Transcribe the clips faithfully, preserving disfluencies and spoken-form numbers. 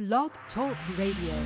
Blog Talk Radio.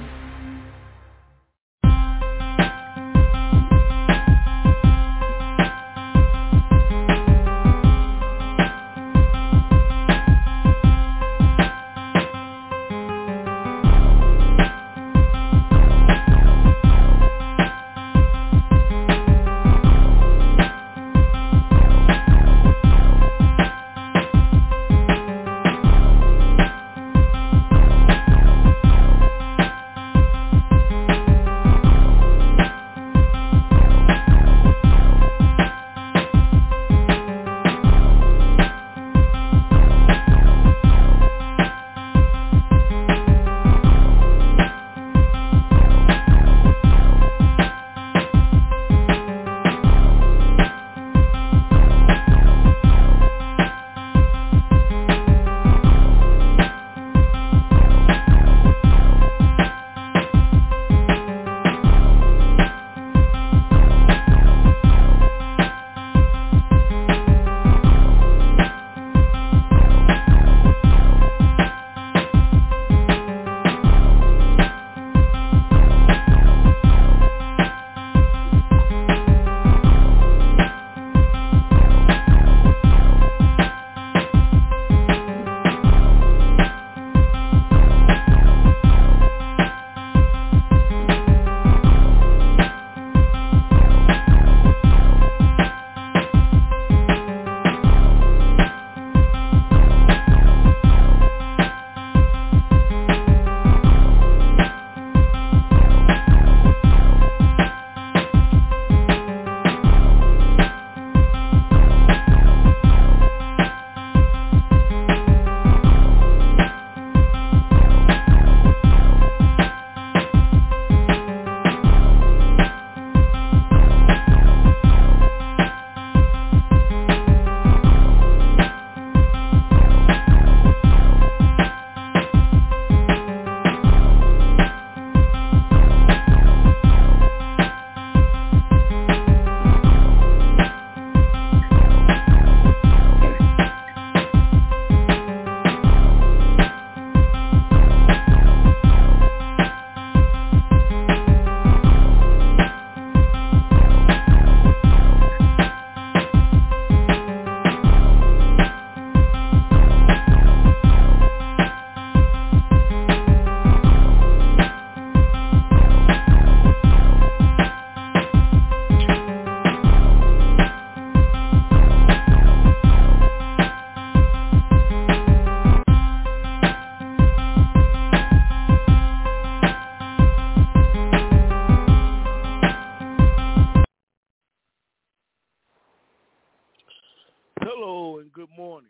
Hello and good morning.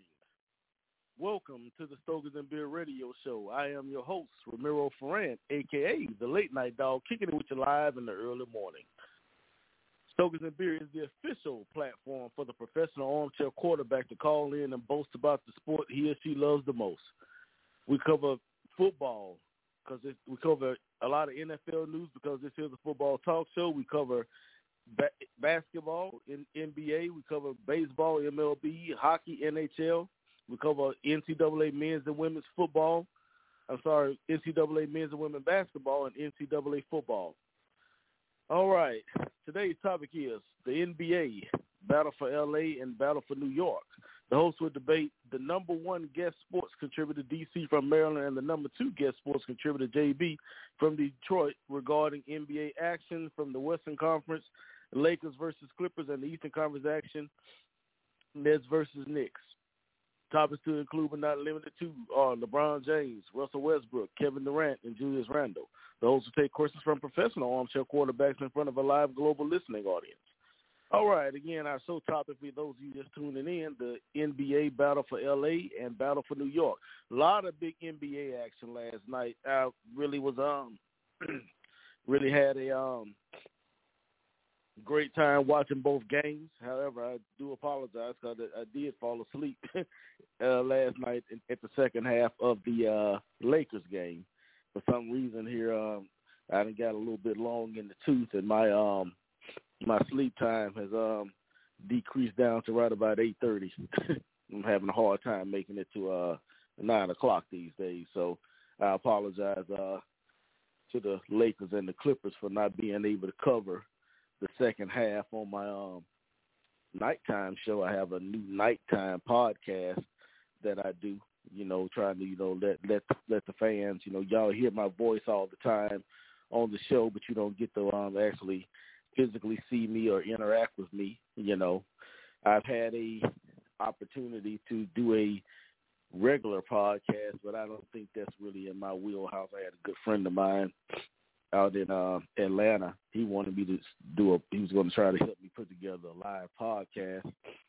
Welcome to the Stokers and Beer Radio Show. I am your host, Ramiro Ferrant, a k a the Late Night Dog, kicking it with you live in the early morning. Stokers and Beer is the official platform for the professional armchair quarterback to call in and boast about the sport he or she loves the most. We cover football because we cover a lot of N F L news because this is a football talk show. We cover ba- basketball in N B A. We cover baseball, M L B, hockey, N H L. We cover N C double A men's and women's football. I'm sorry, N C double A men's and women's basketball and N C double A football. All right. Today's topic is the N B A, Battle for L A and Battle for New York. The hosts will debate the number one guest sports contributor, D C from Maryland, and the number two guest sports contributor, J B from Detroit, regarding N B A action from the Western Conference, Lakers versus Clippers, and the Eastern Conference action, Nets versus Knicks. Topics to include but not limited to are LeBron James, Russell Westbrook, Kevin Durant, and Julius Randle. The hosts will take questions from professional armchair quarterbacks in front of a live global listening audience. All right, again, our show topic for those of you just tuning in, the N B A Battle for L A and Battle for New York. A lot of big N B A action last night. I really was um really had a um great time watching both games. However, I do apologize because I, I did fall asleep uh, last night in, at the second half of the uh, Lakers game. For some reason here, um, I done got a little bit long in the tooth, and my um my sleep time has um decreased down to right about eight thirty. I'm having a hard time making it to uh nine o'clock these days. So I apologize uh, to the Lakers and the Clippers for not being able to cover the second half on my um, nighttime show. I have a new nighttime podcast that I do, you know, trying to, you know, let let let the fans, you know, y'all hear my voice all the time on the show, but you don't get to um, actually physically see me or interact with me. You know, I've had a opportunity to do a regular podcast, but I don't think that's really in my wheelhouse. I had a good friend of mine out in uh, Atlanta. He wanted me to do a, he was going to try to help me put together a live podcast.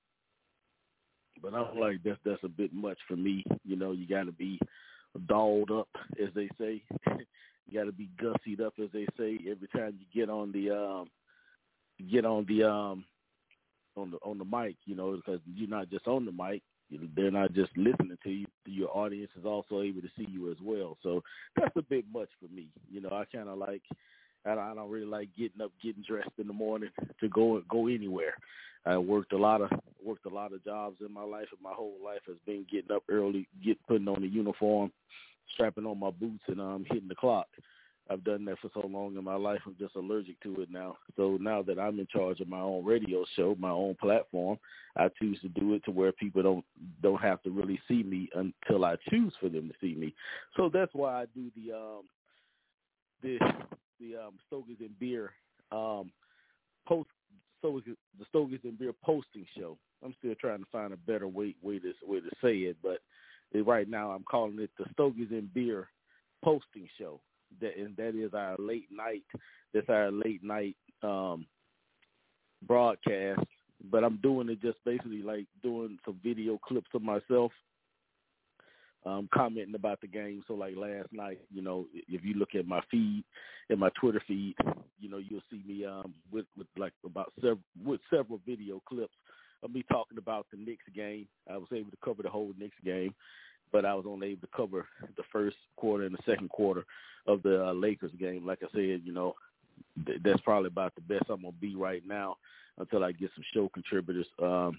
But I'm like, that's, that's a bit much for me. You know, you got to be dolled up, as they say. You got to be gussied up, as they say, every time you get on the, um, get on the, um, on the, on the mic, you know, because you're not just on the mic. They're not just listening to you. Your audience is also able to see you as well. So that's a bit much for me. You know, I kind of like, I don't, I don't really like getting up, getting dressed in the morning to go go anywhere. I worked a lot of worked a lot of jobs in my life, and my whole life has been getting up early, get putting on the uniform, strapping on my boots, and um hitting the clock. I've done that for so long in my life, I'm just allergic to it now. So now that I'm in charge of my own radio show, my own platform, I choose to do it to where people don't don't have to really see me until I choose for them to see me. So that's why I do the um the the um Stogies and Beer um post so the Stogies and Beer posting show. I'm still trying to find a better way way to way to say it, but right now I'm calling it the Stogies and Beer posting show. That and that is our late night. That's our late night um, broadcast. But I'm doing it just basically like doing some video clips of myself, um, commenting about the game. So like last night, you know, if you look at my feed, in my Twitter feed, you know, you'll see me um, with with like about several with several video clips of me talking about the Knicks game. I was able to cover the whole Knicks game, but I was only able to cover the first quarter and the second quarter of the uh, Lakers game. Like I said, you know, th- that's probably about the best I'm going to be right now until I get some show contributors um,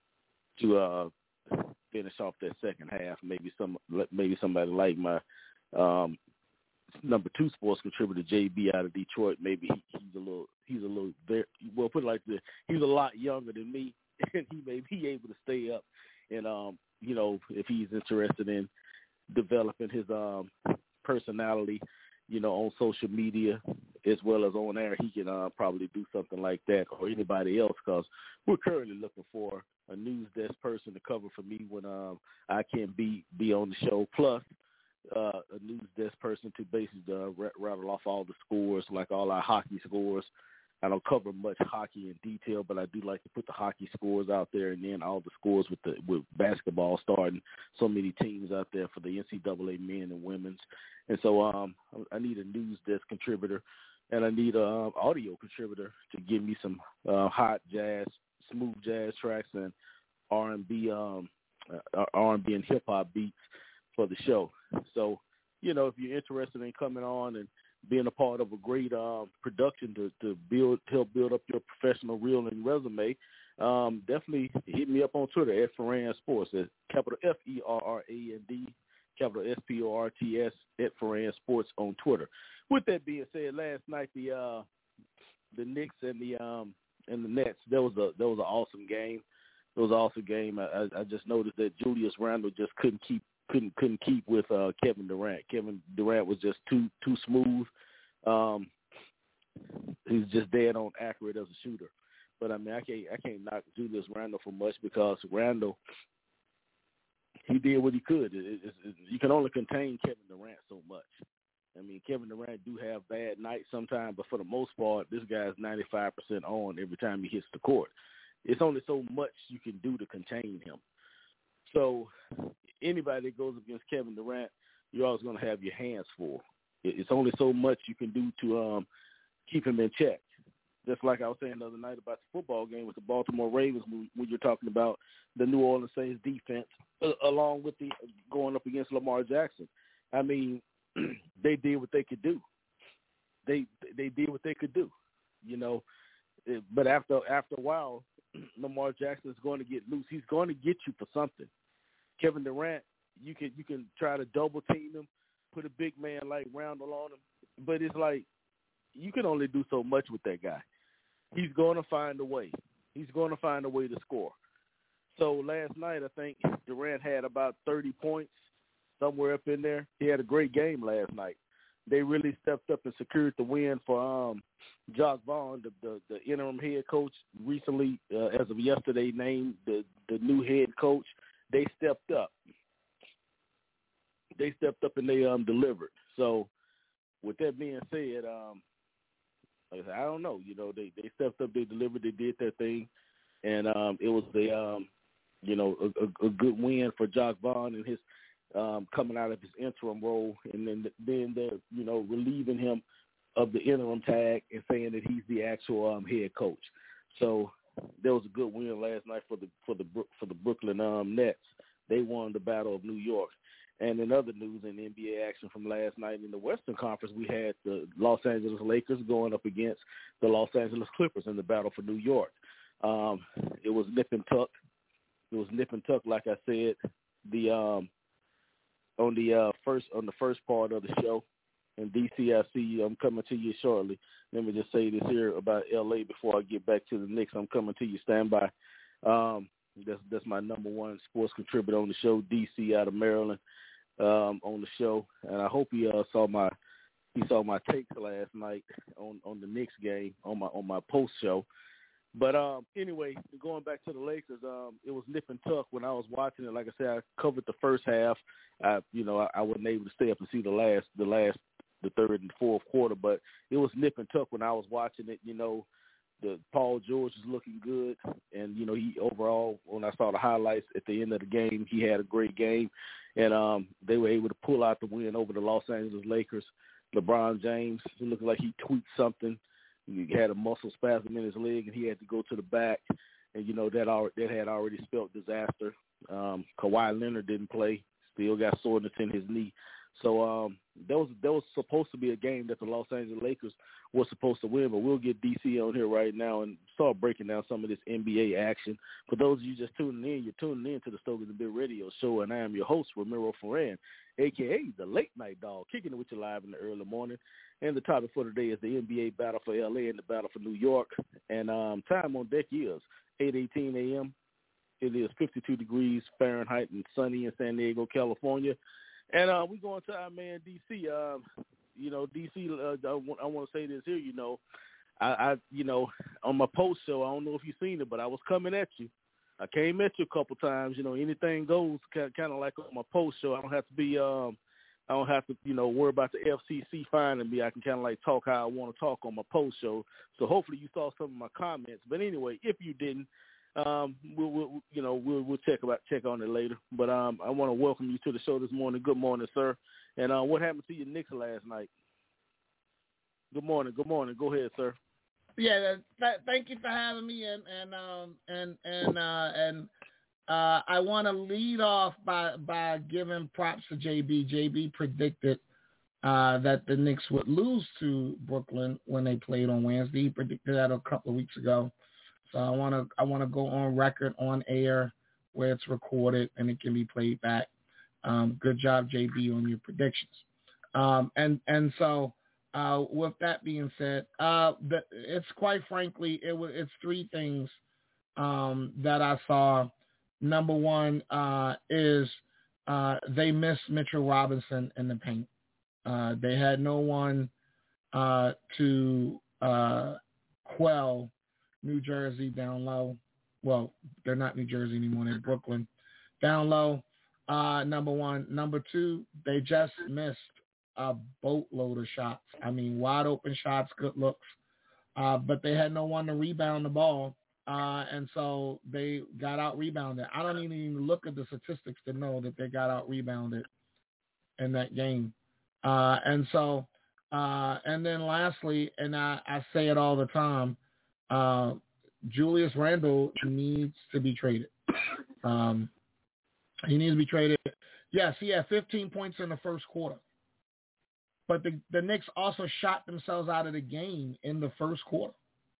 to uh, finish off that second half. Maybe some, maybe somebody like my um, number two sports contributor, J B out of Detroit. Maybe he, he's a little, he's a little, very, well, put it like this, he's a lot younger than me, and he may be able to stay up and, um, you know, if he's interested in developing his um, personality, you know, on social media as well as on air, he can uh, probably do something like that, or anybody else, because we're currently looking for a news desk person to cover for me when um, I can't be, be on the show, plus uh, a news desk person to basically uh, rattle off all the scores, like all our hockey scores. I don't cover much hockey in detail, but I do like to put the hockey scores out there, and then all the scores with the with basketball starting so many teams out there for the N C double A men and women's. And so um, I need a news desk contributor, and I need an um, audio contributor to give me some uh, hot jazz, smooth jazz tracks and R and B, um, uh, R and B and hip hop beats for the show. So, you know, if you're interested in coming on and being a part of a great um, production to, to build, help build up your professional reel and resume, um, definitely hit me up on Twitter at Ferrand Sports, at capital F E R R A N D, capital S P O R T S, at Ferrand Sports on Twitter. With that being said, last night the uh, the Knicks and the um, and the Nets, that was a that was an awesome game. It was an awesome game. I, I just noticed that Julius Randle just couldn't keep couldn't couldn't keep with uh, Kevin Durant. Kevin Durant was just too too smooth. Um, he's just dead on accurate as a shooter. But I mean, I can't I can't knock Julius Randle for much, because Randle, he did what he could. It, it, it, you can only contain Kevin Durant so much. I mean, Kevin Durant do have bad nights sometimes, but for the most part, this guy's ninety-five percent on every time he hits the court. It's only so much you can do to contain him. So anybody that goes against Kevin Durant, you're always going to have your hands full. It's only so much you can do to um, keep him in check. Just like I was saying the other night about the football game with the Baltimore Ravens, when, when you're talking about the New Orleans Saints defense, uh, along with the going up against Lamar Jackson. I mean, they did what they could do. They they did what they could do, you know. But after after a while, Lamar Jackson is going to get loose. He's going to get you for something. Kevin Durant, you can you can try to double team him, put a big man like Randall on him. But it's like you can only do so much with that guy. He's going to find a way. He's going to find a way to score. So last night, I think Durant had about thirty points, somewhere up in there. He had a great game last night. They really stepped up and secured the win for um, Jacques Vaughn, the, the, the interim head coach, recently, uh, as of yesterday, named the, the new head coach. They stepped up. They stepped up and they um, delivered. So with that being said, um, like I said, I don't know. You know, they, they stepped up, they delivered, they did their thing, and um, it was a, um, you know, a, a, a good win for Jacques Vaughn and his Um, coming out of his interim role, and then then they're you know relieving him of the interim tag and saying that he's the actual um, head coach. So there was a good win last night for the for the for the Brooklyn um, Nets. They won the Battle of New York. And in other news in N B A action from last night in the Western Conference, we had the Los Angeles Lakers going up against the Los Angeles Clippers in the battle for New York. Um, it was nip and tuck. It was nip and tuck, like I said. The um, on the uh, first on the first part of the show. In D C, I see you. I'm coming to you shortly. Let me just say this here about L A before I get back to the Knicks. I'm coming to you. Stand by. Um, that's, that's my number one sports contributor on the show, D C out of Maryland, um, on the show. And I hope he uh, saw my he saw my takes last night on, on the Knicks game on my on my post show. But um, anyway, going back to the Lakers, um, it was nip and tuck when I was watching it. Like I said, I covered the first half. I, you know, I, I wasn't able to stay up and see the last, the last, the third and fourth quarter. But it was nip and tuck when I was watching it. You know, the Paul George is looking good, and you know, he overall, when I saw the highlights at the end of the game, he had a great game, and um, they were able to pull out the win over the Los Angeles Lakers. LeBron James, he looked like he tweaked something. He had a muscle spasm in his leg, and he had to go to the back. And, you know, that al- that had already spelled disaster. Um, Kawhi Leonard didn't play, still got soreness in his knee. So um, that was that was supposed to be a game that the Los Angeles Lakers were supposed to win, but we'll get D C on here right now and start breaking down some of this N B A action. For those of you just tuning in, you're tuning in to the Stokers and Bill Radio Show, and I am your host, Ramiro Ferran, a k a the Late Night Dog, kicking it with you live in the early morning. And the topic for today is the N B A battle for L A and the battle for New York. And um, time on deck is eight eighteen a.m. It is fifty-two degrees Fahrenheit and sunny in San Diego, California. And uh, we're going to our man D C. Uh, you know, D C, uh, I, w- I want to say this here, you know. I, I, you know, on my post show, I don't know if you've seen it, but I was coming at you. I came at you a couple times. You know, anything goes, kind of like on my post show. I don't have to be um, – I don't have to, you know, worry about the F C C finding me. I can kind of like talk how I want to talk on my post show. So hopefully you saw some of my comments. But anyway, if you didn't, um, we'll, we'll you know, we'll we'll check about check on it later. But um, I want to welcome you to the show this morning. Good morning, sir. And uh, what happened to your Knicks last night? Good morning. Good morning. Go ahead, sir. Yeah, th- thank you for having me, and and um and and uh, and. Uh, I want to lead off by, by giving props to J B. J B predicted uh, that the Knicks would lose to Brooklyn when they played on Wednesday. He predicted that a couple of weeks ago. So I want to I want to go on record on air where it's recorded and it can be played back. Um, good job, J B, on your predictions. Um, and and so uh, with that being said, uh, the, it's quite frankly it was it's three things um, that I saw. Number one uh, is uh, they missed Mitchell Robinson in the paint. Uh, they had no one uh, to uh, quell New Jersey down low. Well, they're not New Jersey anymore. They're Brooklyn. Down low, uh, number one. Number two, they just missed a boatload of shots. I mean, wide open shots, good looks. Uh, but they had no one to rebound the ball. Uh, and so they got out rebounded. I don't even look at the statistics to know that they got out rebounded in that game. Uh, and so, uh, and then lastly, and I, I say it all the time, uh, Julius Randle needs to be traded. Um, he needs to be traded. Yes, he had fifteen points in the first quarter. But the, the Knicks also shot themselves out of the game in the first quarter.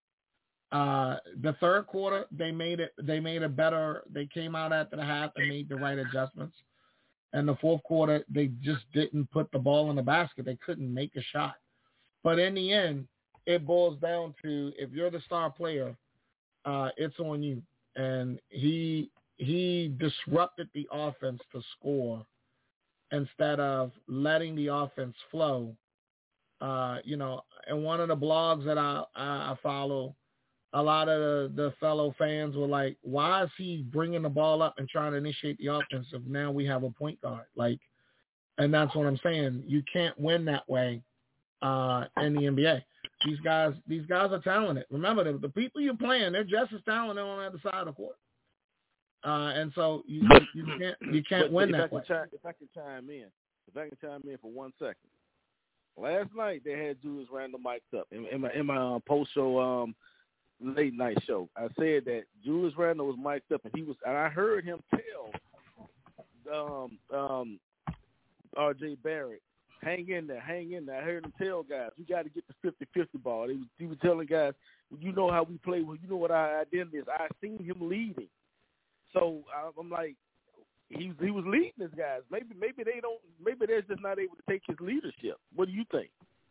Uh, the third quarter, they made it. They made a better. They came out after the half and made the right adjustments. And the fourth quarter, they just didn't put the ball in the basket. They couldn't make a shot. But in the end, it boils down to if you're the star player, uh, it's on you. And he he disrupted the offense to score instead of letting the offense flow. Uh, you know, and one of the blogs that I, I, I follow, a lot of the, the fellow fans were like, why is he bringing the ball up and trying to initiate the offense if now we have a point guard? Like, and that's what I'm saying. You can't win that way uh, in the N B A. These guys, these guys are talented. Remember, the, the people you're playing, they're just as talented on the other side of the court. Uh, and so you, you can't you can't but win if that I can way. Chime, if I can chime in, if I can chime in for one second. Last night they had Julius Randle mic'd up in, in my in my uh, post show um, late night show. I said that Julius Randle was mic'd up, and he was, and I heard him tell um, um, R J Barrett, hang in there, hang in there. I heard him tell guys, we got to get the fifty-fifty ball. He was, he was telling guys, you know how we play. Well, you know what our identity is. I seen him leading. So I'm like, he he was leading his guys. Maybe maybe they don't. Maybe they're just not able to take his leadership. What do you think?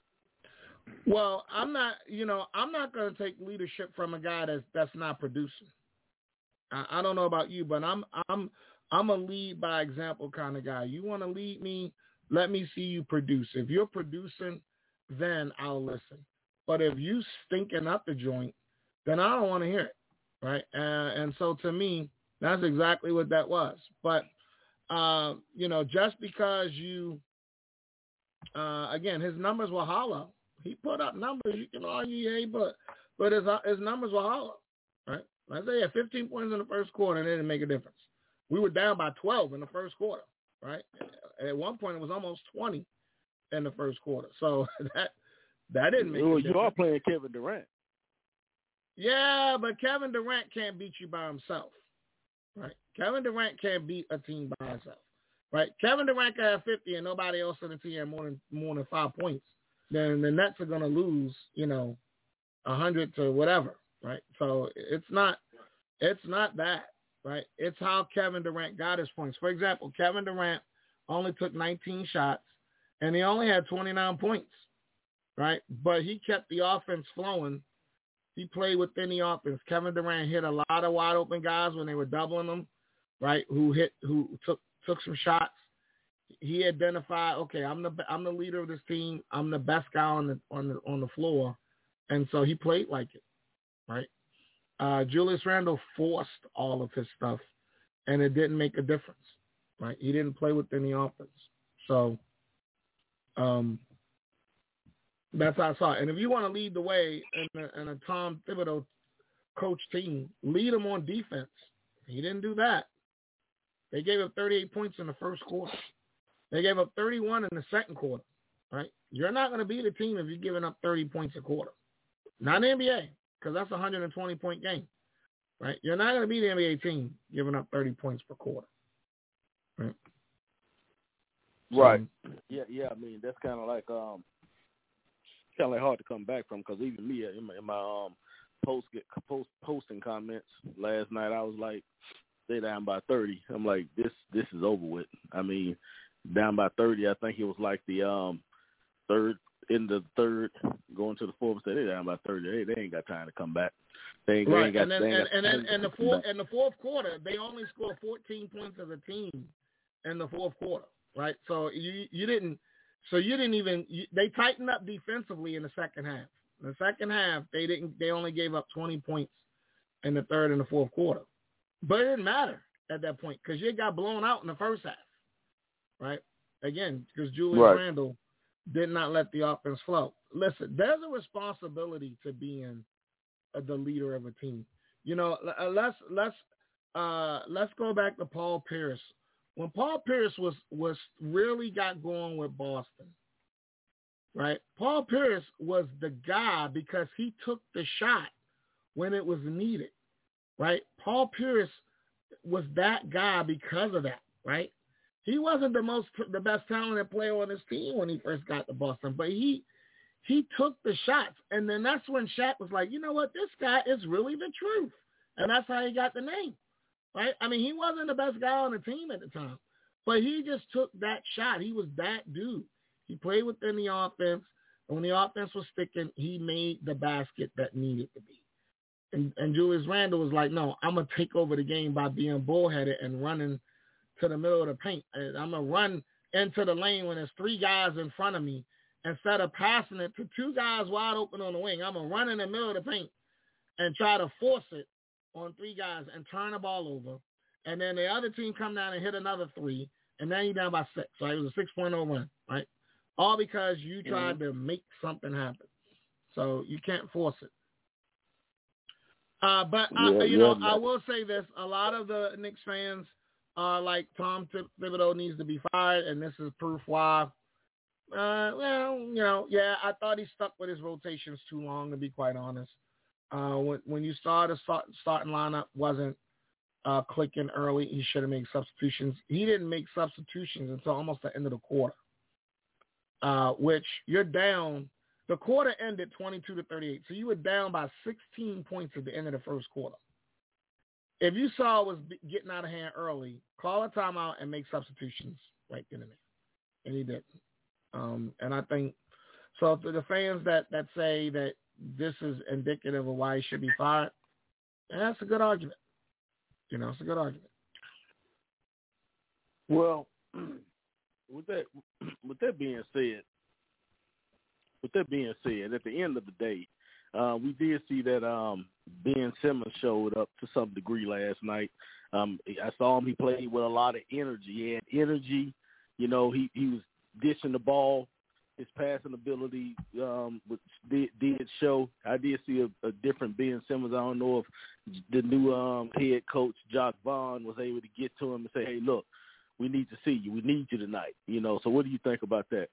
Well, I'm not. You know, I'm not going to take leadership from a guy that's that's not producing. I, I don't know about you, but I'm I'm I'm a lead by example kind of guy. You want to lead me? Let me see you produce. If you're producing, then I'll listen. But if you stinking up the joint, then I don't want to hear it, right? Uh, and so to me, that's exactly what that was. But, uh, you know, just because you, uh, again, his numbers were hollow. He put up numbers. You can argue, hey, but but his his numbers were hollow, right? Let's say he had fifteen points in the first quarter and it didn't make a difference. We were down by twelve in the first quarter, right? At one point, it was almost twenty in the first quarter. So that that didn't make well, a difference. You are playing Kevin Durant. Yeah, but Kevin Durant can't beat you by himself. Right, Kevin Durant can't beat a team by himself. Right, Kevin Durant can have fifty and nobody else on the team have more than more than five points. Then the Nets are going to lose, you know, a hundred to whatever. Right, so it's not it's not that. Right, it's how Kevin Durant got his points. For example, Kevin Durant only took nineteen shots and he only had twenty-nine points. Right, but he kept the offense flowing. He played within the offense. Kevin Durant hit a lot of wide open guys when they were doubling them, right? Who hit, who took took some shots. He identified, okay, I'm the I'm the leader of this team. I'm the best guy on the on the on the floor, and so he played like it, right? Uh, Julius Randle forced all of his stuff, and it didn't make a difference, right? He didn't play within the offense, so. Um, That's how I saw it. And if you want to lead the way in a, in a Tom Thibodeau coach team, lead them on defense. He didn't do that. They gave up thirty-eight points in the first quarter. They gave up thirty-one in the second quarter, right? You're not going to beat a team if you're giving up thirty points a quarter. Not in the N B A, because that's a one hundred twenty-point game, right? You're not going to beat the N B A team giving up thirty points per quarter, right? Right. So, yeah, yeah. I mean, that's kind of like um, kind of like hard to come back from, because even me in my, in my um post get post posting comments last night, I was like, they down by thirty. I'm like, this this is over with. I mean, down by thirty. I think it was like the um third in the third going to the fourth. They down by thirty. They, they ain't got time to come back. They ain't, right. they ain't got, and then they ain't and, got and, and, and the fourth in the fourth quarter, they only scored fourteen points as a team in the fourth quarter. Right. So you you didn't. So you didn't even. You, they tightened up defensively in the second half. In the second half, they didn't. They only gave up twenty points in the third and the fourth quarter. But it didn't matter at that point because you got blown out in the first half, right? Again, because Julius right. Randle did not let the offense flow. Listen, there's a responsibility to being a, the leader of a team. You know, let's let's uh, let's go back to Paul Pierce. When Paul Pierce was was really got going with Boston, right? Paul Pierce was the guy because he took the shot when it was needed, right? Paul Pierce was that guy because of that, right? He wasn't the most, the best talented player on his team when he first got to Boston, but he he took the shots, and then that's when Shaq was like, you know what, this guy is really the truth, and that's how he got the name, right? I mean, he wasn't the best guy on the team at the time, But he just took that shot. He was that dude. He played within the offense. And when the offense was sticking, he made the basket that needed to be. And, and Julius Randle was like, no, I'm going to take over the game by being bullheaded and running to the middle of the paint. And I'm going to run into the lane when there's three guys in front of me. Instead of passing it to two guys wide open on the wing, I'm going to run in the middle of the paint and try to force it on three guys and turn the ball over. And then the other team come down and hit another three, and then you're down by six. So it was a six point oh run, right? All because you tried mm-hmm. to make something happen. So you can't force it. Uh, but, yeah, I, you yeah, know, yeah. I will say this. A lot of the Knicks fans are like, Tom Thibodeau needs to be fired, and this is proof why. Uh, well, you know, yeah, I thought he stuck with his rotations too long, to be quite honest. Uh, when, when you saw the start, starting lineup wasn't uh, clicking early, he should have made substitutions. He didn't make substitutions until almost the end of the quarter, uh, which you're down. The quarter ended twenty-two to thirty-eight, so you were down by sixteen points at the end of the first quarter. If you saw it was getting out of hand early, call a timeout and make substitutions right then and there, and he didn't. Um, and I think so. For the fans that, that say that this is indicative of why he should be fired, that's a good argument. You know, it's a good argument. Well, with that with that being said, with that being said, at the end of the day, uh, we did see that um, Ben Simmons showed up to some degree last night. Um, I saw him; he played with a lot of energy. He had energy. You know, he, he was dishing the ball. His passing ability um, did, did show. I did see a, a different Ben Simmons. I don't know if the new um, head coach, Jock Vaughn, was able to get to him and say, hey, look, we need to see you. We need you tonight. You know, so what do you think about that?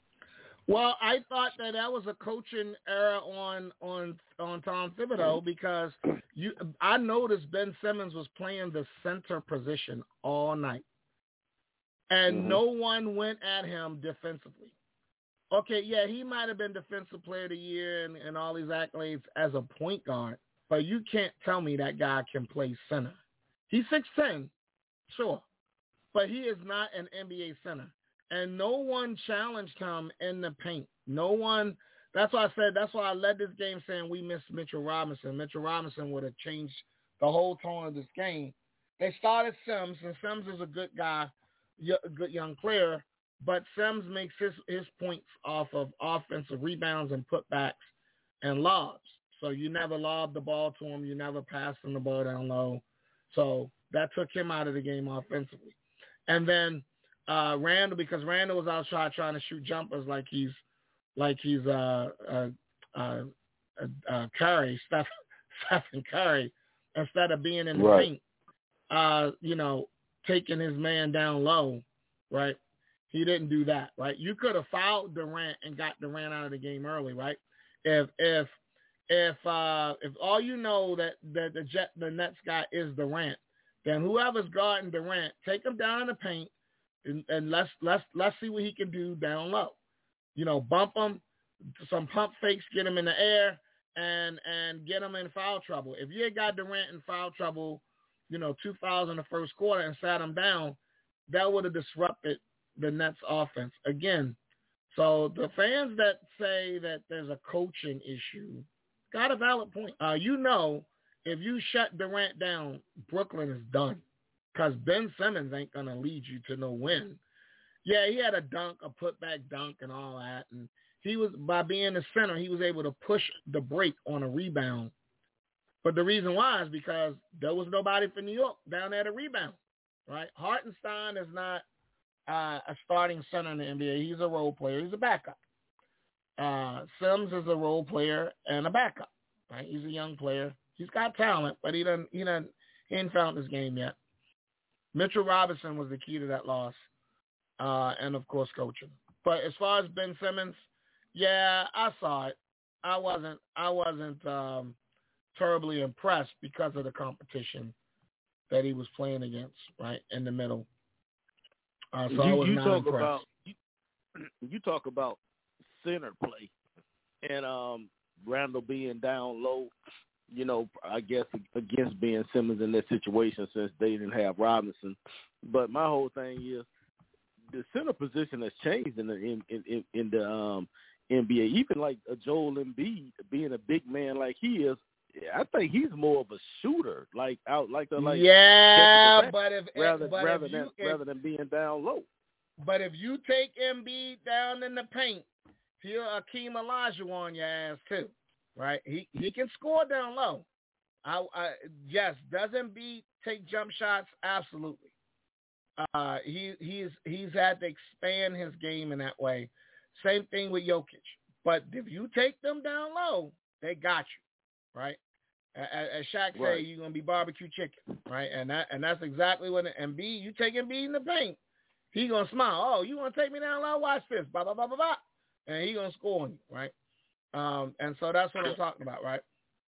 Well, I thought that that was a coaching error on on on Tom Thibodeau because you. I noticed Ben Simmons was playing the center position all night, and mm-hmm. no one went at him defensively. Okay, yeah, he might have been Defensive Player of the Year and, and all these accolades as a point guard, but you can't tell me that guy can play center. He's six ten, sure, but he is not an N B A center. And no one challenged him in the paint. No one. That's why I said, that's why I led this game saying we missed Mitchell Robinson. Mitchell Robinson would have changed the whole tone of this game. They started Sims, and Sims is a good guy, a good young player, but Sims makes his, his points off of offensive rebounds and putbacks and lobs. So you never lobbed the ball to him. You never passed him the ball down low. So that took him out of the game offensively. And then Uh, Randall, because Randall was outside trying to shoot jumpers like he's like he's uh, uh, uh, uh, uh, Curry, Steph, Stephen Curry, instead of being in the right. paint, uh, you know, taking his man down low, right? He didn't do that, right? You could have fouled Durant and got Durant out of the game early, right? If if if uh, if all you know that, that the Jet the Nets guy is Durant, then whoever's guarding Durant, take him down in the paint. And, and let's let's let's see what he can do down low. You know, bump him, some pump fakes, get him in the air, and and get him in foul trouble. If you had got Durant in foul trouble, you know, two fouls in the first quarter and sat him down, that would have disrupted the Nets offense again. So the fans that say that there's a coaching issue got a valid point. Uh, you know, if you shut Durant down, Brooklyn is done. Because Ben Simmons ain't going to lead you to no win. Yeah, he had a dunk, a putback dunk and all that. And he was, by being the center, he was able to push the break on a rebound. But the reason why is because there was nobody for New York down there to rebound, right? Hartenstein is not uh, a starting center in the N B A. He's a role player. He's a backup. Uh, Sims is a role player and a backup, right? He's a young player. He's got talent, but he doesn't, he doesn't, he ain't found his game yet. Mitchell Robinson was the key to that loss, uh, and, of course, coaching. But as far as Ben Simmons, yeah, I saw it. I wasn't I wasn't um, terribly impressed because of the competition that he was playing against, right, in the middle. Uh, so you, I was you not talk impressed. About, you, you talk about center play and um, Randall being down low. You know, I guess against Ben Simmons in that situation since they didn't have Robinson. But my whole thing is the center position has changed in the in in, in the um, N B A. Even like a Joel Embiid being a big man like he is, I think he's more of a shooter, like out like the like yeah, but if rather but rather if than you, if, rather than being down low. But if you take Embiid down in the paint, he'll Akeem Olajuwon your ass too, right? He he can score down low. I, I yes, does Embiid take jump shots? Absolutely. Uh, he he's he's had to expand his game in that way. Same thing with Jokic. But if you take them down low, they got you, right? As, as Shaq Right. say, you're gonna be barbecue chicken, right? And that and that's exactly what Embiid. You take Embiid in the paint, he gonna smile. Oh, you want to take me down low? Watch this. Blah, blah, blah, blah, blah. And he gonna score on you, right? Um, and so that's what I'm talking about, right?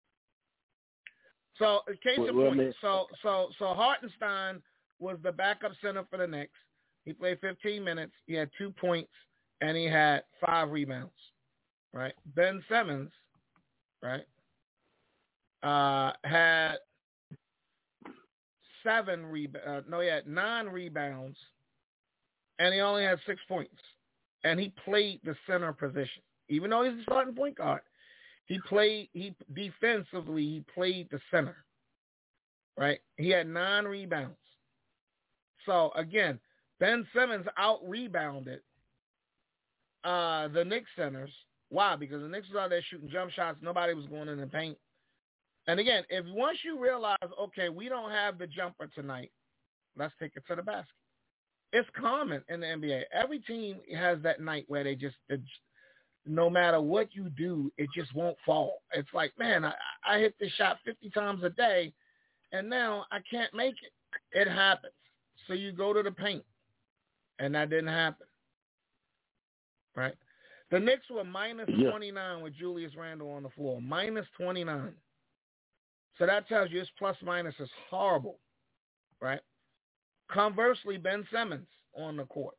So, case in Well, point. man. So, so, so Hartenstein was the backup center for the Knicks. He played fifteen minutes. He had two points, and he had five rebounds, right? Ben Simmons, right, uh, had seven rebounds. Uh, no, he had nine rebounds. And he only had six points. And he played the center position. Even though he's the starting point guard, he played, he defensively, he played the center. Right? He had nine rebounds. So, again, Ben Simmons out-rebounded uh, the Knicks centers. Why? Because the Knicks was out there shooting jump shots. Nobody was going in the paint. And, again, if once you realize, okay, we don't have the jumper tonight, let's take it to the basket. It's common in the N B A. Every team has that night where they just, no matter what you do, it just won't fall. It's like, man, I, I hit this shot fifty times a day, and now I can't make it. It happens. So you go to the paint, and that didn't happen. Right? The Knicks were minus Yeah. twenty-nine with Julius Randle on the floor. Minus twenty-nine. So that tells you his plus-minus is horrible. Right? Conversely, Ben Simmons on the court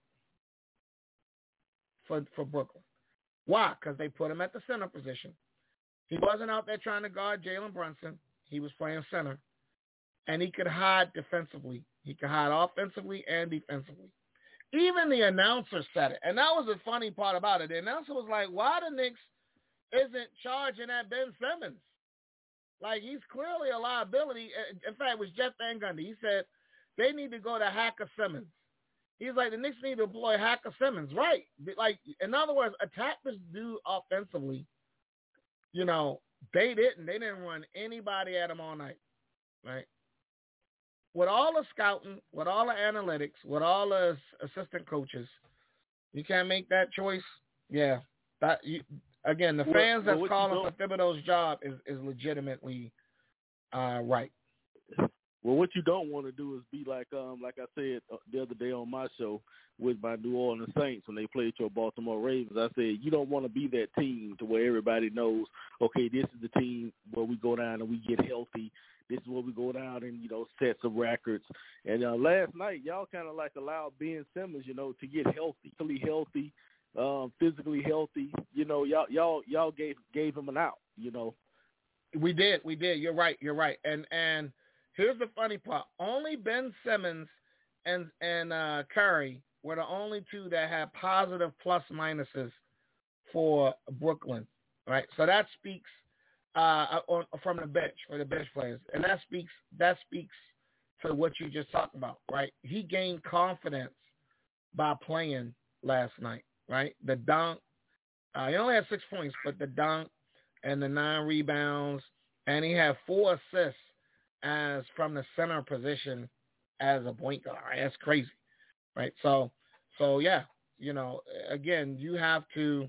for for Brooklyn. Why? Because they put him at the center position. He wasn't out there trying to guard Jalen Brunson. He was playing center. And he could hide defensively. He could hide offensively and defensively. Even the announcer said it. And that was the funny part about it. The announcer was like, why the Knicks isn't charging at Ben Simmons? Like, he's clearly a liability. In fact, it was Jeff Van Gundy. He said, they need to go to Hacker Simmons. He's like, the Knicks need to employ Hacker Simmons. Right. Like, in other words, attack this dude offensively. You know, they didn't. They didn't run anybody at him all night. Right. With all the scouting, with all the analytics, with all the assistant coaches, you can't make that choice. Yeah. That you, again, the fans well, that's calling for Thibodeau's job is, is legitimately uh, right. Well, what you don't want to do is be like, um, like I said the other day on my show with my New Orleans Saints when they played your Baltimore Ravens. I said you don't want to be that team to where everybody knows, okay, this is the team where we go down and we get healthy. This is where we go down and, you know, set some records. And uh, last night, y'all kind of like allowed Ben Simmons, you know, to get healthy, physically healthy, um, physically healthy. You know, y'all, y'all, y'all gave gave him an out. You know, we did, we did. You're right, you're right. And and. Here's the funny part. Only Ben Simmons and and uh, Curry were the only two that had positive plus minuses for Brooklyn, right? So that speaks uh, on, from the bench for the bench players, and that speaks that speaks to what you just talked about, right? He gained confidence by playing last night, right? The dunk, uh, he only had six points, but the dunk and the nine rebounds, and he had four assists as from the center position as a point guard. Right? That's crazy, right? So, so yeah, you know, again, you have to,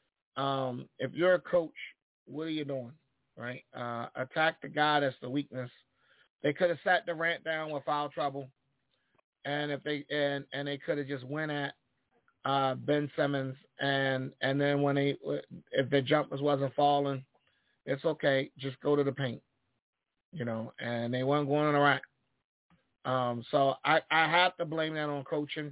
um, if you're a coach, what are you doing, right? Uh, attack the guy that's the weakness. They could have sat Durant down with foul trouble, and if they and and they could have just went at uh, Ben Simmons, and and then when they if the jumpers wasn't falling, it's okay, just go to the paint. You know, and they weren't going on the rack. Um, so I, I have to blame that on coaching.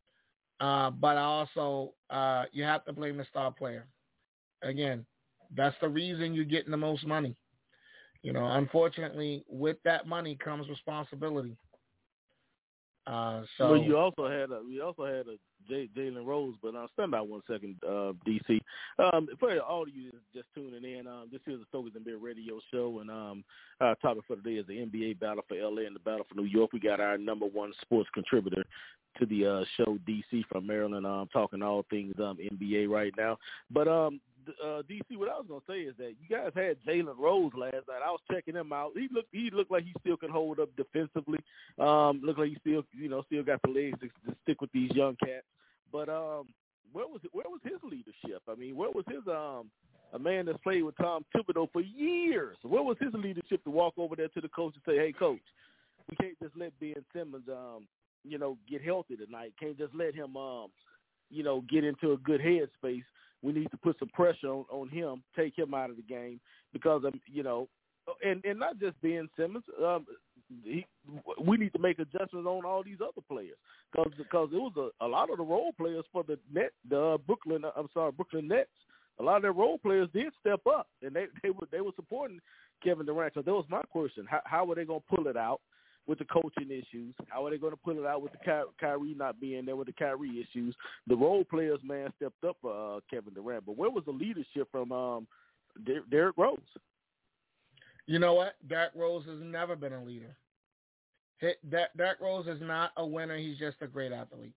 Uh, but I also, uh, you have to blame the star player. Again, that's the reason you're getting the most money. You know, unfortunately, with that money comes responsibility. Uh, so well, you also had a, we also had a J- Jalen Rose, but uh, stand by one second, uh, D C. Um, for all of you just tuning in, um, this is the Stokers and Beer Radio Show, and um, our topic for today is the N B A battle for L A and the battle for New York. We got our number one sports contributor to the uh, show, D C from Maryland, um, talking all things um, N B A right now. But um, uh, D C, what I was gonna say is that you guys had Jalen Rose last night. I was checking him out. He looked he looked like he still can hold up defensively. Um, looked like he still you know still got the legs to, to stick with these young cats. But um, where was where was his leadership? I mean, where was his um a man that's played with Tom Thibodeau for years? Where was his leadership to walk over there to the coach and say, "Hey, coach, we can't just let Ben Simmons um you know get healthy tonight. Can't just let him um you know get into a good headspace. We need to put some pressure on, on him, take him out of the game because um you know." And, and not just Ben Simmons, um, he, we need to make adjustments on all these other players because because it was a, a lot of the role players for the net, the uh, Brooklyn, I'm sorry, Brooklyn Nets. A lot of their role players did step up, and they they were they were supporting Kevin Durant. So that was my question: How, how are they going to pull it out with the coaching issues? How are they going to pull it out with the Ky- Kyrie not being there with the Kyrie issues? The role players, man, stepped up for uh, Kevin Durant, but where was the leadership from um, Der- Derrick Rose? You know what? Derrick Rose has never been a leader. Derrick Rose is not a winner. He's just a great athlete.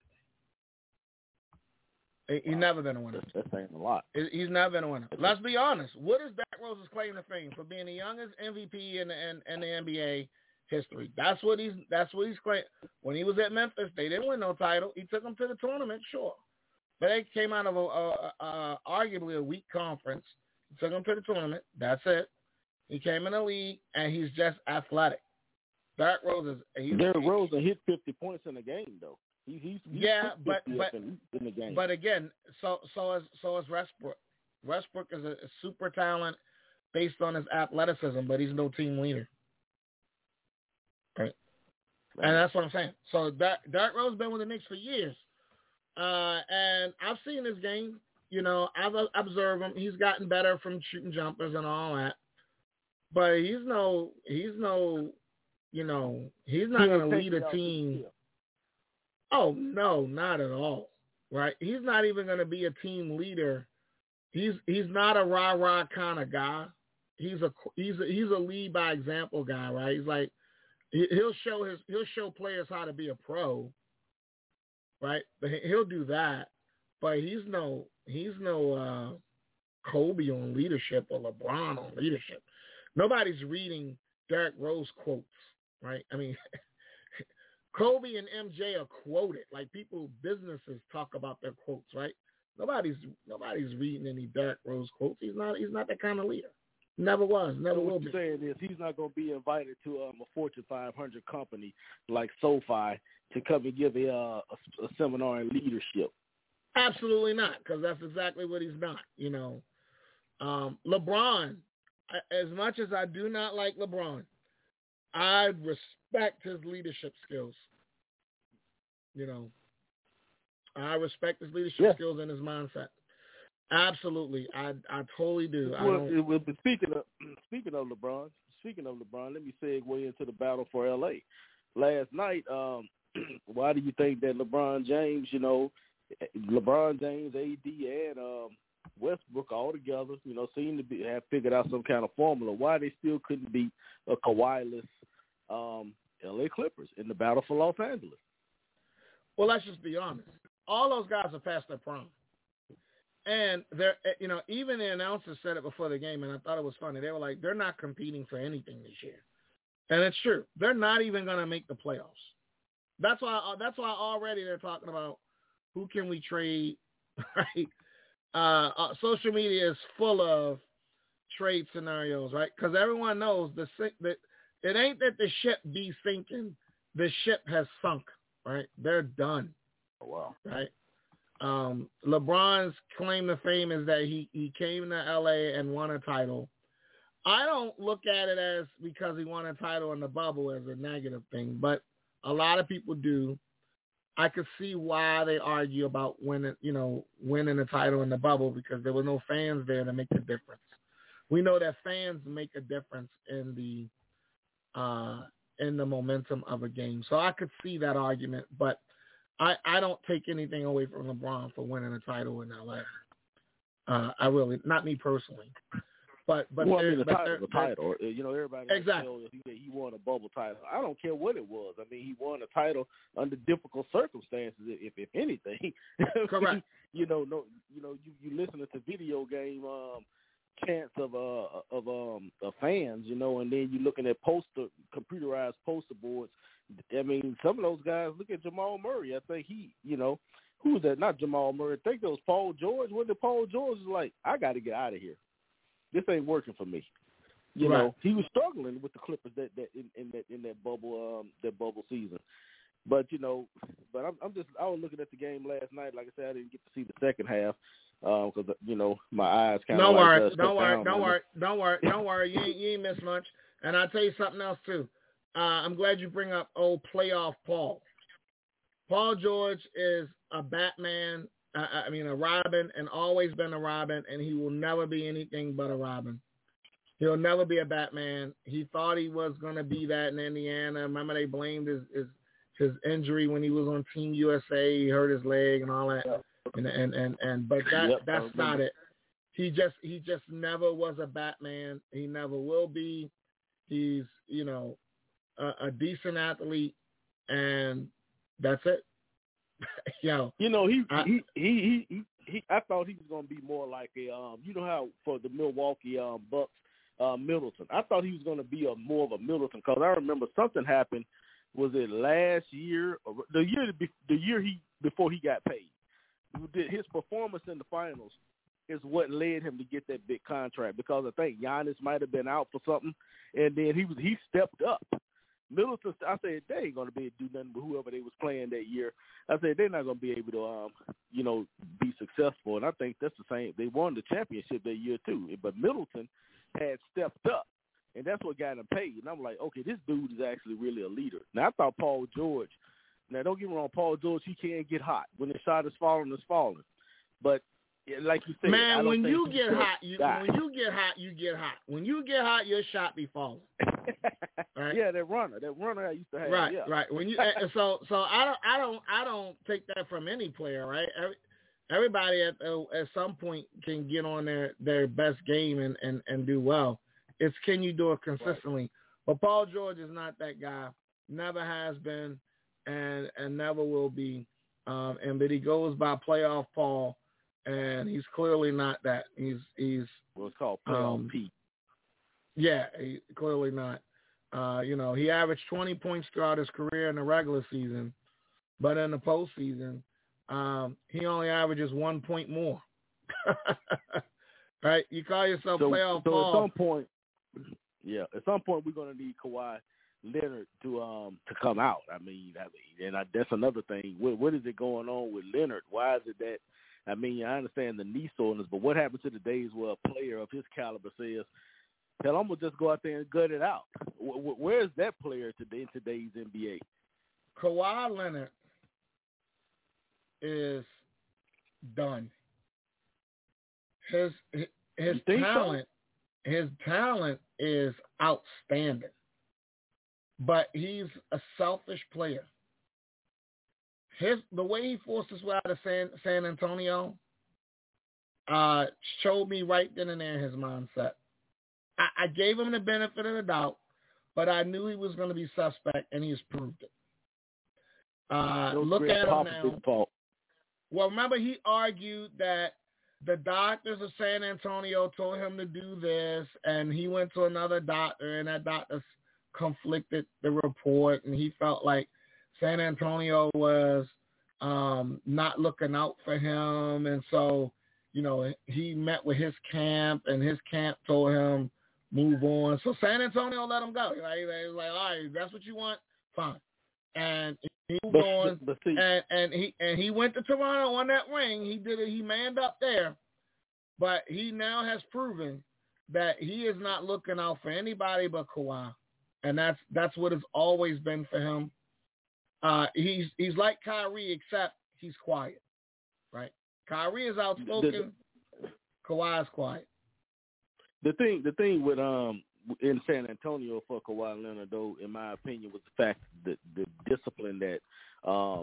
He's wow. never been a winner. That's saying a lot. He's never been a winner. Let's be honest. What is Derrick Rose's claim to fame? For being the youngest M V P in the, in, in the N B A history. That's what he's That's what he's claiming. When he was at Memphis, they didn't win no title. He took them to the tournament, sure. But they came out of a, a, a, a arguably a weak conference. He took them to the tournament. That's it. He came in the league, and he's just athletic. Derrick Rose is. He's, Derrick Rose hit fifty points in a game, though. He, he's, he's yeah, but but in, in the game. but again, so so is so is Westbrook. Westbrook is a, a super talent based on his athleticism, but he's no team leader. Right, right. And that's what I'm saying. So Derrick, Derrick Rose has been with the Knicks for years, uh, and I've seen his game. You know, I've observed him. He's gotten better from shooting jumpers and all that. But he's no, he's no, you know, he's not going to lead a team. Oh, no, not at all, right? He's not even going to be a team leader. He's he's not a rah-rah kind of guy. He's a he's a, he's a lead by example guy, right? He's like he'll show his he'll show players how to be a pro, right? But he'll do that. But he's no he's no uh, Kobe on leadership or LeBron on leadership. Nobody's reading Derrick Rose quotes, right? I mean, Kobe and M J are quoted. Like people, businesses talk about their quotes, right? Nobody's nobody's reading any Derrick Rose quotes. He's not he's not that kind of leader. Never was, never so will what be. You're saying is he's not going to be invited to um, a Fortune five hundred company like SoFi to come and give a, uh, a, a seminar in leadership. Absolutely not, because that's exactly what he's not. You know, um, LeBron. As much as I do not like LeBron, I respect his leadership skills. You know, I respect his leadership yeah. skills and his mindset. Absolutely, I I totally do. Well, I don't... well, speaking of speaking of LeBron, speaking of LeBron, let me segue into the battle for L A. Last night, um, why do you think that LeBron James, you know, LeBron James, A D, and um, Westbrook all together, you know, seem to be have figured out some kind of formula. Why they still couldn't beat a Kawhi-less um, L A Clippers in the battle for Los Angeles? Well, let's just be honest. All those guys are past their prime, and they're, you know, even the announcers said it before the game, and I thought it was funny. They were like, they're not competing for anything this year, and it's true. They're not even going to make the playoffs. That's why. That's why already they're talking about who can we trade, right? Uh, uh, social media is full of trade scenarios, right? Because everyone knows the that it ain't that the ship be sinking; the ship has sunk, right? They're done. Oh, wow. Right. Um, LeBron's claim to fame is that he he came to L A and won a title. I don't look at it as because he won a title in the bubble as a negative thing, but a lot of people do. I could see why they argue about winning, you know, winning a title in the bubble because there were no fans there to make the difference. We know that fans make a difference in the uh, in the momentum of a game, so I could see that argument. But I, I don't take anything away from LeBron for winning a title in L A. Uh, I really, not me personally. But but well, I there, mean, the but title, there, the title. You know, everybody likes exactly. to tell he, he won a bubble title. I don't care what it was. I mean, he won a title under difficult circumstances, if if anything. Correct. you know, no, you know, you you listen to video game um, chants of uh of um of fans, you know, and then you looking at poster computerized poster boards. I mean, some of those guys. Look at Jamal Murray. I think he, you know, who was that? Not Jamal Murray. I think that was Paul George. When did Paul George was like, I got to get out of here. This ain't working for me. You right. know, he was struggling with the Clippers that, that in, in that in that bubble um, that bubble season. But you know, but I'm, I'm just I was looking at the game last night. Like I said, I didn't get to see the second half because um, you know my eyes kind of. Don't like, worry, uh, don't worry, down don't worry, it. don't worry, don't worry. You ain't you ain't missed much. And I'll tell you something else too. Uh, I'm glad you bring up old playoff Paul. Paul George is a Batman. Uh, I mean a Robin, and always been a Robin, and he will never be anything but a Robin. He'll never be a Batman. He thought he was going to be that in Indiana. Remember they blamed his, his his injury when he was on Team U S A. He hurt his leg and all that. And and and, and but that Yep, that's not it. He just he just never was a Batman. He never will be. He's, you know, a, a decent athlete, and that's it. you know, you know he, I, he he he he. I thought he was going to be more like a um. You know how for the Milwaukee um Bucks. Uh, Middleton. I thought he was going to be a more of a Middleton because I remember something happened. Was it last year or the year the year he before he got paid? His performance in the finals is what led him to get that big contract because I think Giannis might have been out for something, and then he was he stepped up. Middleton, I said they ain't going to be able to do nothing with whoever they was playing that year. I said they're not going to be able to, um, you know, be successful. And I think that's the same. They won the championship that year too. But Middleton had stepped up, and that's what got him paid. And I'm like, okay, this dude is actually really a leader. Now I thought Paul George. Now don't get me wrong, Paul George, he can't get hot when the shot is falling, it's falling. But like you said, man, I don't when think you get hot, you die. when you get hot, you get hot. When you get hot, your shot be falling. Right? Yeah, that runner, that runner I used to have. Right, yeah. right. When you so so I don't I don't I don't take that from any player, right? Every, everybody at uh, at some point can get on their, their best game and, and, and do well. It's can you do it consistently? Right. But Paul George is not that guy. Never has been, and and never will be. Um, and but he goes by playoff Paul, and he's clearly not that. He's he's what's called playoff um, Pete. Yeah, he, clearly not. Uh, you know, he averaged twenty points throughout his career in the regular season, but in the postseason, um, he only averages one point more. Right? You call yourself so, playoff so Paul. at some point, yeah, at some point we're going to need Kawhi Leonard to um to come out. I mean, I mean, and I, that's another thing. What what is it going on with Leonard? Why is it that? I mean, I understand the knee soreness, but what happens to the days where a player of his caliber says, hell, I'm going to just go out there and gut it out? Where is that player today in today's N B A? Kawhi Leonard is done. His his talent, so? his talent is outstanding, but he's a selfish player. His the way he forced his way out of San San Antonio uh, showed me right then and there his mindset. I, I gave him the benefit of the doubt, but I knew he was going to be suspect, and he's proved it. Uh, look at him now. Well, remember he argued that the doctors of San Antonio told him to do this, and he went to another doctor, and that doctor conflicted the report, and he felt like San Antonio was um, not looking out for him, and so, you know, he met with his camp, and his camp told him, move on. So San Antonio let him go. Like, he was like, all right, that's what you want? Fine. And he moved but, on, but see, and, and he and he went to Toronto on that ring. He did it. He manned up there, but he now has proven that he is not looking out for anybody but Kawhi, and that's that's what it's always been for him. Uh, he's he's like Kyrie, except he's quiet, right? Kyrie is outspoken. The, Kawhi is quiet. The thing, the thing with um. in San Antonio for Kawhi Leonard, though, in my opinion, was the fact that the discipline that um,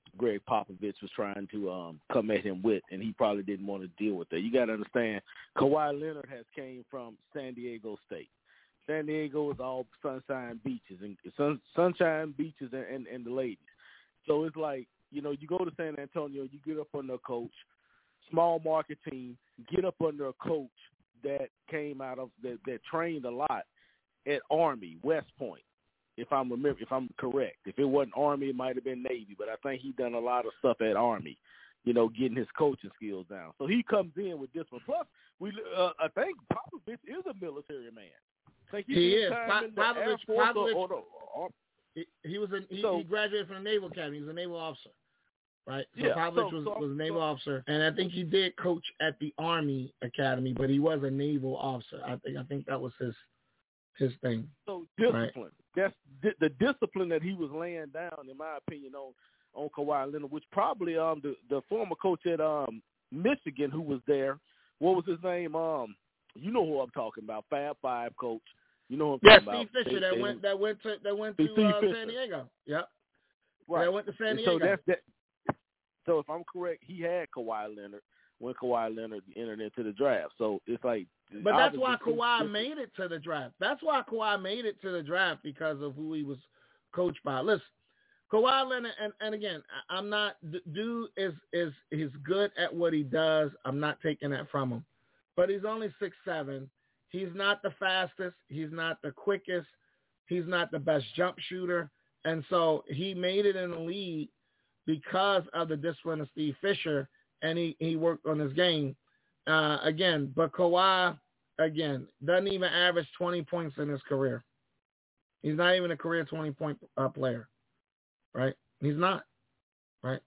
Greg Popovich was trying to um, come at him with, and he probably didn't want to deal with that. You got to understand, Kawhi Leonard has came from San Diego State. San Diego is all sunshine beaches and sun, sunshine beaches and, and, and the ladies. So it's like, you know, you go to San Antonio, you get up under a coach, small market team, get up under a coach that came out of that, that trained a lot at Army, West Point. If I'm remember, if I'm correct, if it wasn't Army, it might have been Navy. But I think he done a lot of stuff at Army, you know, getting his coaching skills down. So he comes in with this one. Plus, we uh, I think Popovich is a military man. I think he, he is. Time Po- Popovich, Popovich or, or, or, he, he was a, he, so, he graduated from the Naval Academy. He was a naval officer, right? So yeah, Popovich so, was, so, was a naval so, officer, and I think he did coach at the Army Academy, but he was a naval officer. I think I think that was his his thing. So discipline. Right. That's the, the discipline that he was laying down, in my opinion, on on Kawhi Leonard, which probably um the, the former coach at um Michigan who was there, what was his name? Um, you know who I'm talking about, Fab Five coach. You know who I'm Yeah, talking Steve about. Fisher They, that they, went that went to that went to Steve uh, Fisher. San Diego. Yep. Right. That went to San And Diego. so that's that. So if I'm correct, he had Kawhi Leonard when Kawhi Leonard entered into the draft. So it's like. But that's why Steve Kawhi Fisher, made it to the draft. That's why Kawhi made it to the draft, because of who he was coached by. Listen, Kawhi Leonard, and, and again, I'm not, dude is, is, he's good at what he does. I'm not taking that from him. But he's only six seven. He's not the fastest. He's not the quickest. He's not the best jump shooter. And so he made it in the league because of the discipline of Steve Fisher, and he, he worked on his game. Uh, again, but Kawhi, again, doesn't even average twenty points in his career. He's not even a career twenty-point uh, player, right? He's not, right?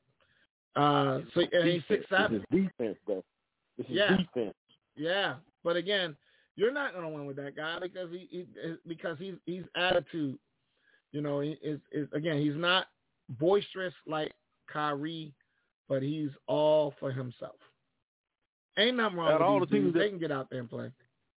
Uh, so and he's six seven. This is defense, though. This is yeah. defense. Yeah, but again, you're not going to win with that guy because he, he because he's he's attitude. You know, he is, is again, he's not boisterous like Kyrie, but he's all for himself. Ain't nothing wrong At with all these the teams dudes. that, They can get out there and play.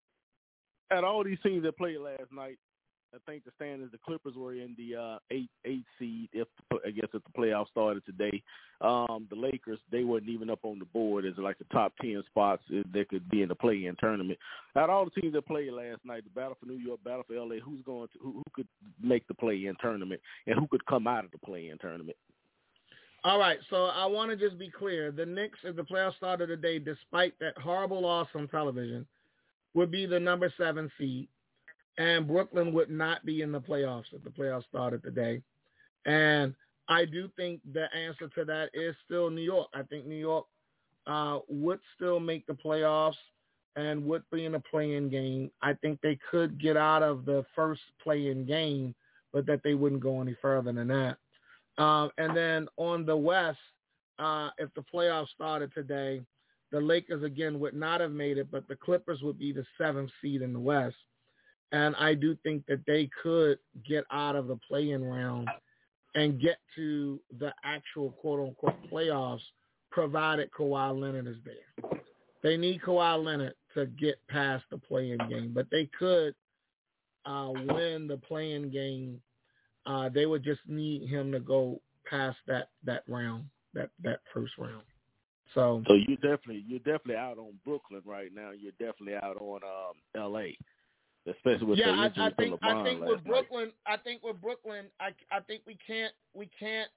At all these teams that played last night, I think the standings, the Clippers were in the uh, eight eight seed. If I guess if the playoffs started today, um, the Lakers, they wasn't even up on the board as like the top ten spots that could be in the play-in tournament. Out of all the teams that played last night, the battle for New York, battle for L A, who's going to who, who could make the play-in tournament and who could come out of the play-in tournament? All right, so I want to just be clear. The Knicks, if the playoffs started today, despite that horrible loss on television, would be the number seven seed, and Brooklyn would not be in the playoffs if the playoffs started today. And I do think the answer to that is still New York. I think New York uh, would still make the playoffs and would be in a play-in game. I think they could get out of the first play-in game, but that they wouldn't go any further than that. Um, and then on the West, uh, if the playoffs started today, the Lakers, again, would not have made it, but the Clippers would be the seventh seed in the West. And I do think that they could get out of the play-in round and get to the actual quote-unquote playoffs, provided Kawhi Leonard is there. They need Kawhi Leonard to get past the play-in game, but they could uh, win the play-in game. Uh, they would just need him to go past that, that round, that, that first round. So, so you definitely you're definitely out on Brooklyn right now. You're definitely out on um, L A, especially with yeah. the injury I, I to think LeBron I think last with Brooklyn, night. I think with Brooklyn, I I think we can't we can't.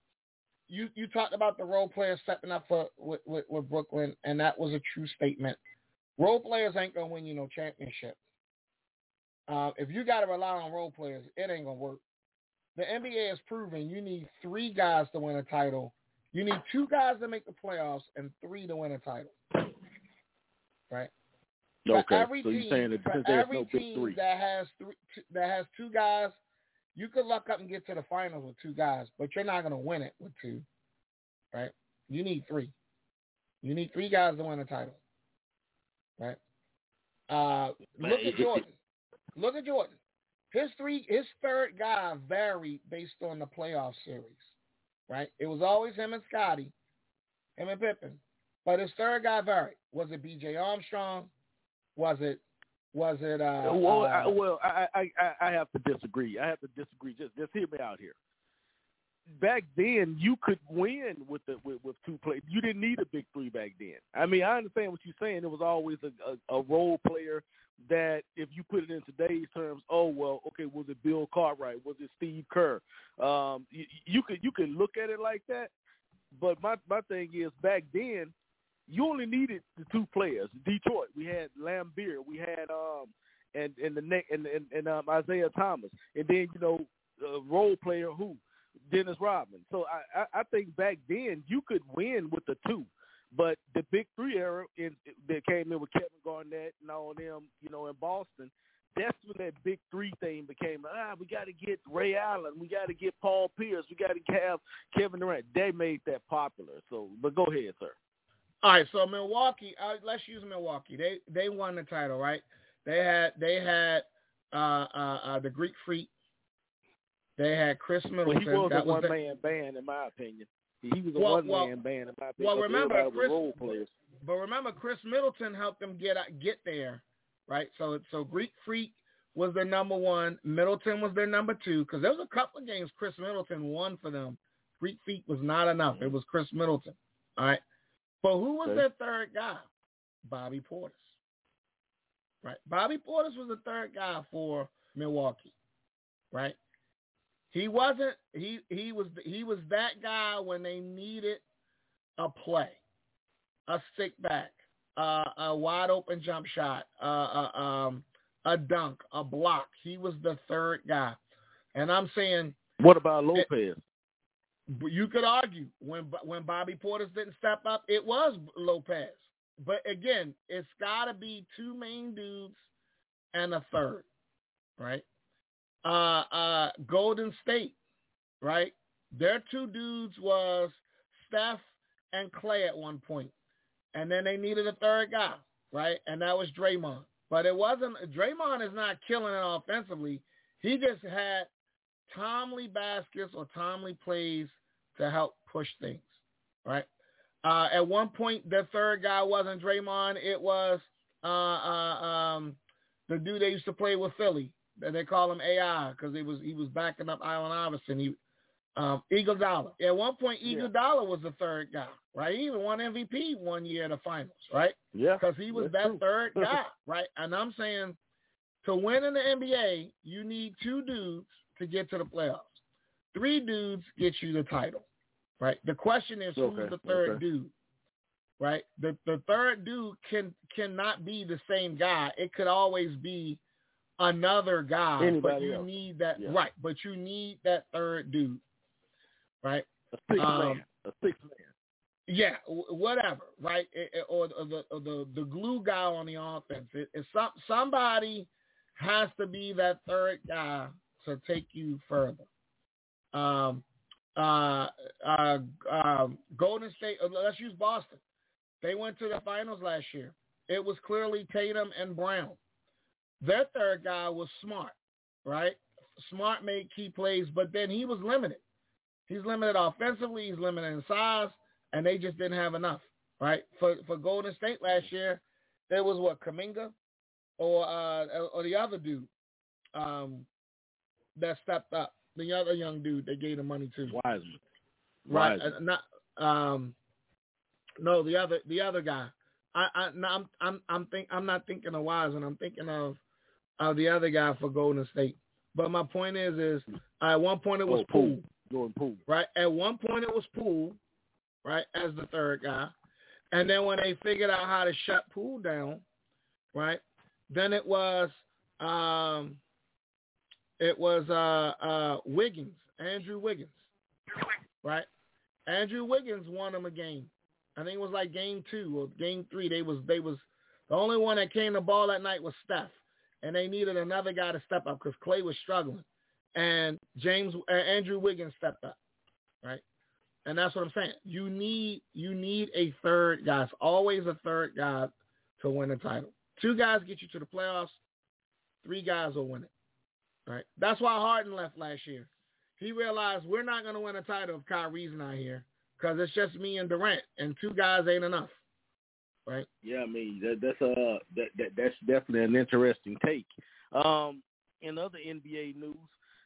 You you talked about the role players stepping up for with, with, with Brooklyn, and that was a true statement. Role players ain't gonna win you no championship. Uh, if you got to rely on role players, it ain't gonna work. The N B A has proven you need three guys to win a title. You need two guys to make the playoffs and three to win a title. Right? Okay. For every so team, you're saying that for there's every no big team three. that has three, t- that has two guys, you could luck up and get to the finals with two guys, but you're not going to win it with two. Right? You need three. You need three guys to win a title. Right? Uh, look at Jordan. Look at Jordan. His three, his third guy varied based on the playoff series, right? It was always him and Scotty, him and Pippen, but his third guy varied. Was it B J Armstrong? Was it, was it? Uh, well, uh, I, well, I, I, I, I have to disagree. I have to disagree. Just, just hear me out here. back then you could win with the with, with two players. You didn't need a big three back then. I mean, I understand what you're saying. It was always a, a, a role player that, if you put it in today's terms, oh well, okay, was it Bill Cartwright? Was it Steve Kerr? Um, you, you could you could look at it like that. But my my thing is, back then, you only needed the two players. Detroit, we had Lambeer, we had um and and the neck and and, and um, Isaiah Thomas, and then you know uh, role player who Dennis Rodman. So I, I I think back then you could win with the two, but the big three era in, that came in with Kevin Garnett and all them, you know, in Boston. That's when that big three thing became, ah, we got to get Ray Allen. We got to get Paul Pierce. We got to have Kevin Durant. They made that popular. So, but go ahead, sir. All right, so Milwaukee, uh, let's use Milwaukee. They they won the title, right? They had they had uh, uh, uh, the Greek Freak. They had Chris Middleton. Well, he was that a was one-man the... band, in my opinion. He was a well, one-man well, band, in my opinion. Well, remember, Chris, role players. But remember, Chris Middleton helped them get get there, right? So so Greek Freak was their number one. Middleton was their number two, because there was a couple of games Chris Middleton won for them. Greek Freak was not enough. Mm-hmm. It was Chris Middleton, all right? But who was okay. their third guy? Bobby Portis, right? Bobby Portis was the third guy for Milwaukee, right? He wasn't. He he was he was that guy when they needed a play, a stick back, uh, a wide open jump shot, uh, uh, um, a dunk, a block. He was the third guy, and I'm saying, what about Lopez? You could argue when when Bobby Portis didn't step up, it was Lopez. But again, it's got to be two main dudes and a third, right? Uh, uh, Golden State, right? Their two dudes was Steph and Clay at one point, and then they needed a third guy, right? And that was Draymond. But it wasn't. Draymond is not killing it offensively. He just had timely baskets or timely plays to help push things, right? Uh, at one point, the third guy wasn't Draymond. It was uh, uh, um, the dude they used to play with Philly. They call him A I because he was he was backing up Allen Iverson. He um, Iguodala. At one point, Iguodala yeah. was the third guy, right? He even won M V P one year in the finals, right? Yeah, because he was that true. third guy, right? And I'm saying, to win in the N B A, you need two dudes to get to the playoffs. Three dudes get you the title, right? The question is, okay. who's the third okay. dude, right? The the third dude can cannot be the same guy. It could always be another guy, Anybody but you else. need that, yeah. right? But you need that third dude, right? A six um, man, a six man. Yeah, whatever, right? It, it, or, or the or the the glue guy on the offense. It, it's some somebody has to be that third guy to take you further. Um, uh, uh, uh, Golden State. Let's use Boston. They went to the finals last year. It was clearly Tatum and Brown. Their third guy was Smart, right? Smart made key plays, but then he was limited. He's limited offensively. He's limited in size, and they just didn't have enough, right? For for Golden State last year, there was what, Kuminga or uh, or the other dude um, that stepped up, the other young dude they gave the money to. Wiseman. Right? Wiseman. Uh, not um, no, the other the other guy. I, I no, I'm I'm I'm think I'm not thinking of Wiseman. I'm thinking of of the other guy for Golden State. But my point is, is at one point it was oh, Poole. Jordan Poole. Right? At one point it was Poole, right, as the third guy. And then when they figured out how to shut Poole down, right, then it was um, it was uh, uh, Wiggins, Andrew Wiggins, right? Andrew Wiggins won them a game. I think it was like game two or game three. They was they was the only one that came to ball that night was Steph, and they needed another guy to step up because Clay was struggling, and James uh, Andrew Wiggins stepped up, right? And that's what I'm saying. You need you need a third guy. It's always a third guy to win a title. Two guys get you to the playoffs. Three guys will win it, right? That's why Harden left last year. He realized we're not going to win a title if Kyrie's not here. Because it's just me and Durant, and two guys ain't enough, right? Yeah, I mean that, that's uh that, that that's definitely an interesting take. Um, in other N B A news,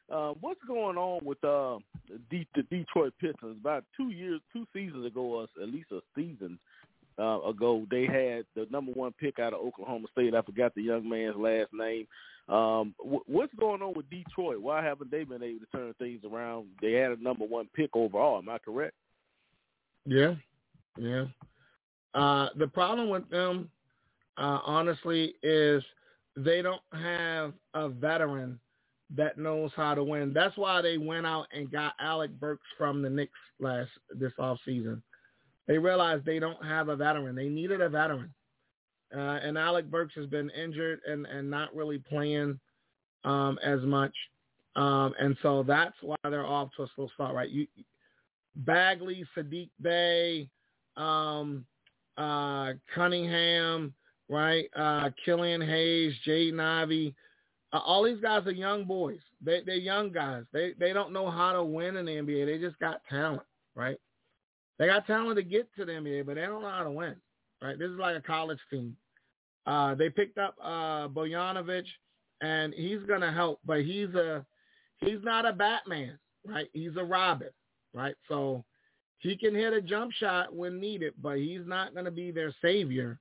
Uh, what's going on with uh, the, the Detroit Pistons? About two years, two seasons ago, or at least a season uh, ago, they had the number one pick out of Oklahoma State. I forgot the young man's last name. Um, w- what's going on with Detroit? Why haven't they been able to turn things around? They had a number one pick overall. Am I correct? Yeah, yeah. Uh, the problem with them, uh, honestly, is they don't have a veteran that knows how to win. That's why they went out and got Alec Burks from the Knicks last this offseason. They realized they don't have a veteran. They needed a veteran. Uh, and Alec Burks has been injured and, and not really playing um, as much. Um, and so that's why they're off to a slow start, right? You, Bagley, Sadiq Bey, um, uh, Cunningham, right? Uh, Killian Hayes, Jaden Ivey. Uh, all these guys are young boys. They, they're young guys. They they don't know how to win in the N B A. They just got talent, right? They got talent to get to the N B A, but they don't know how to win, right? This is like a college team. Uh, they picked up uh, Bojanovic, and he's going to help, but he's a he's not a Batman, right? He's a Robin, right? So he can hit a jump shot when needed, but he's not going to be their savior.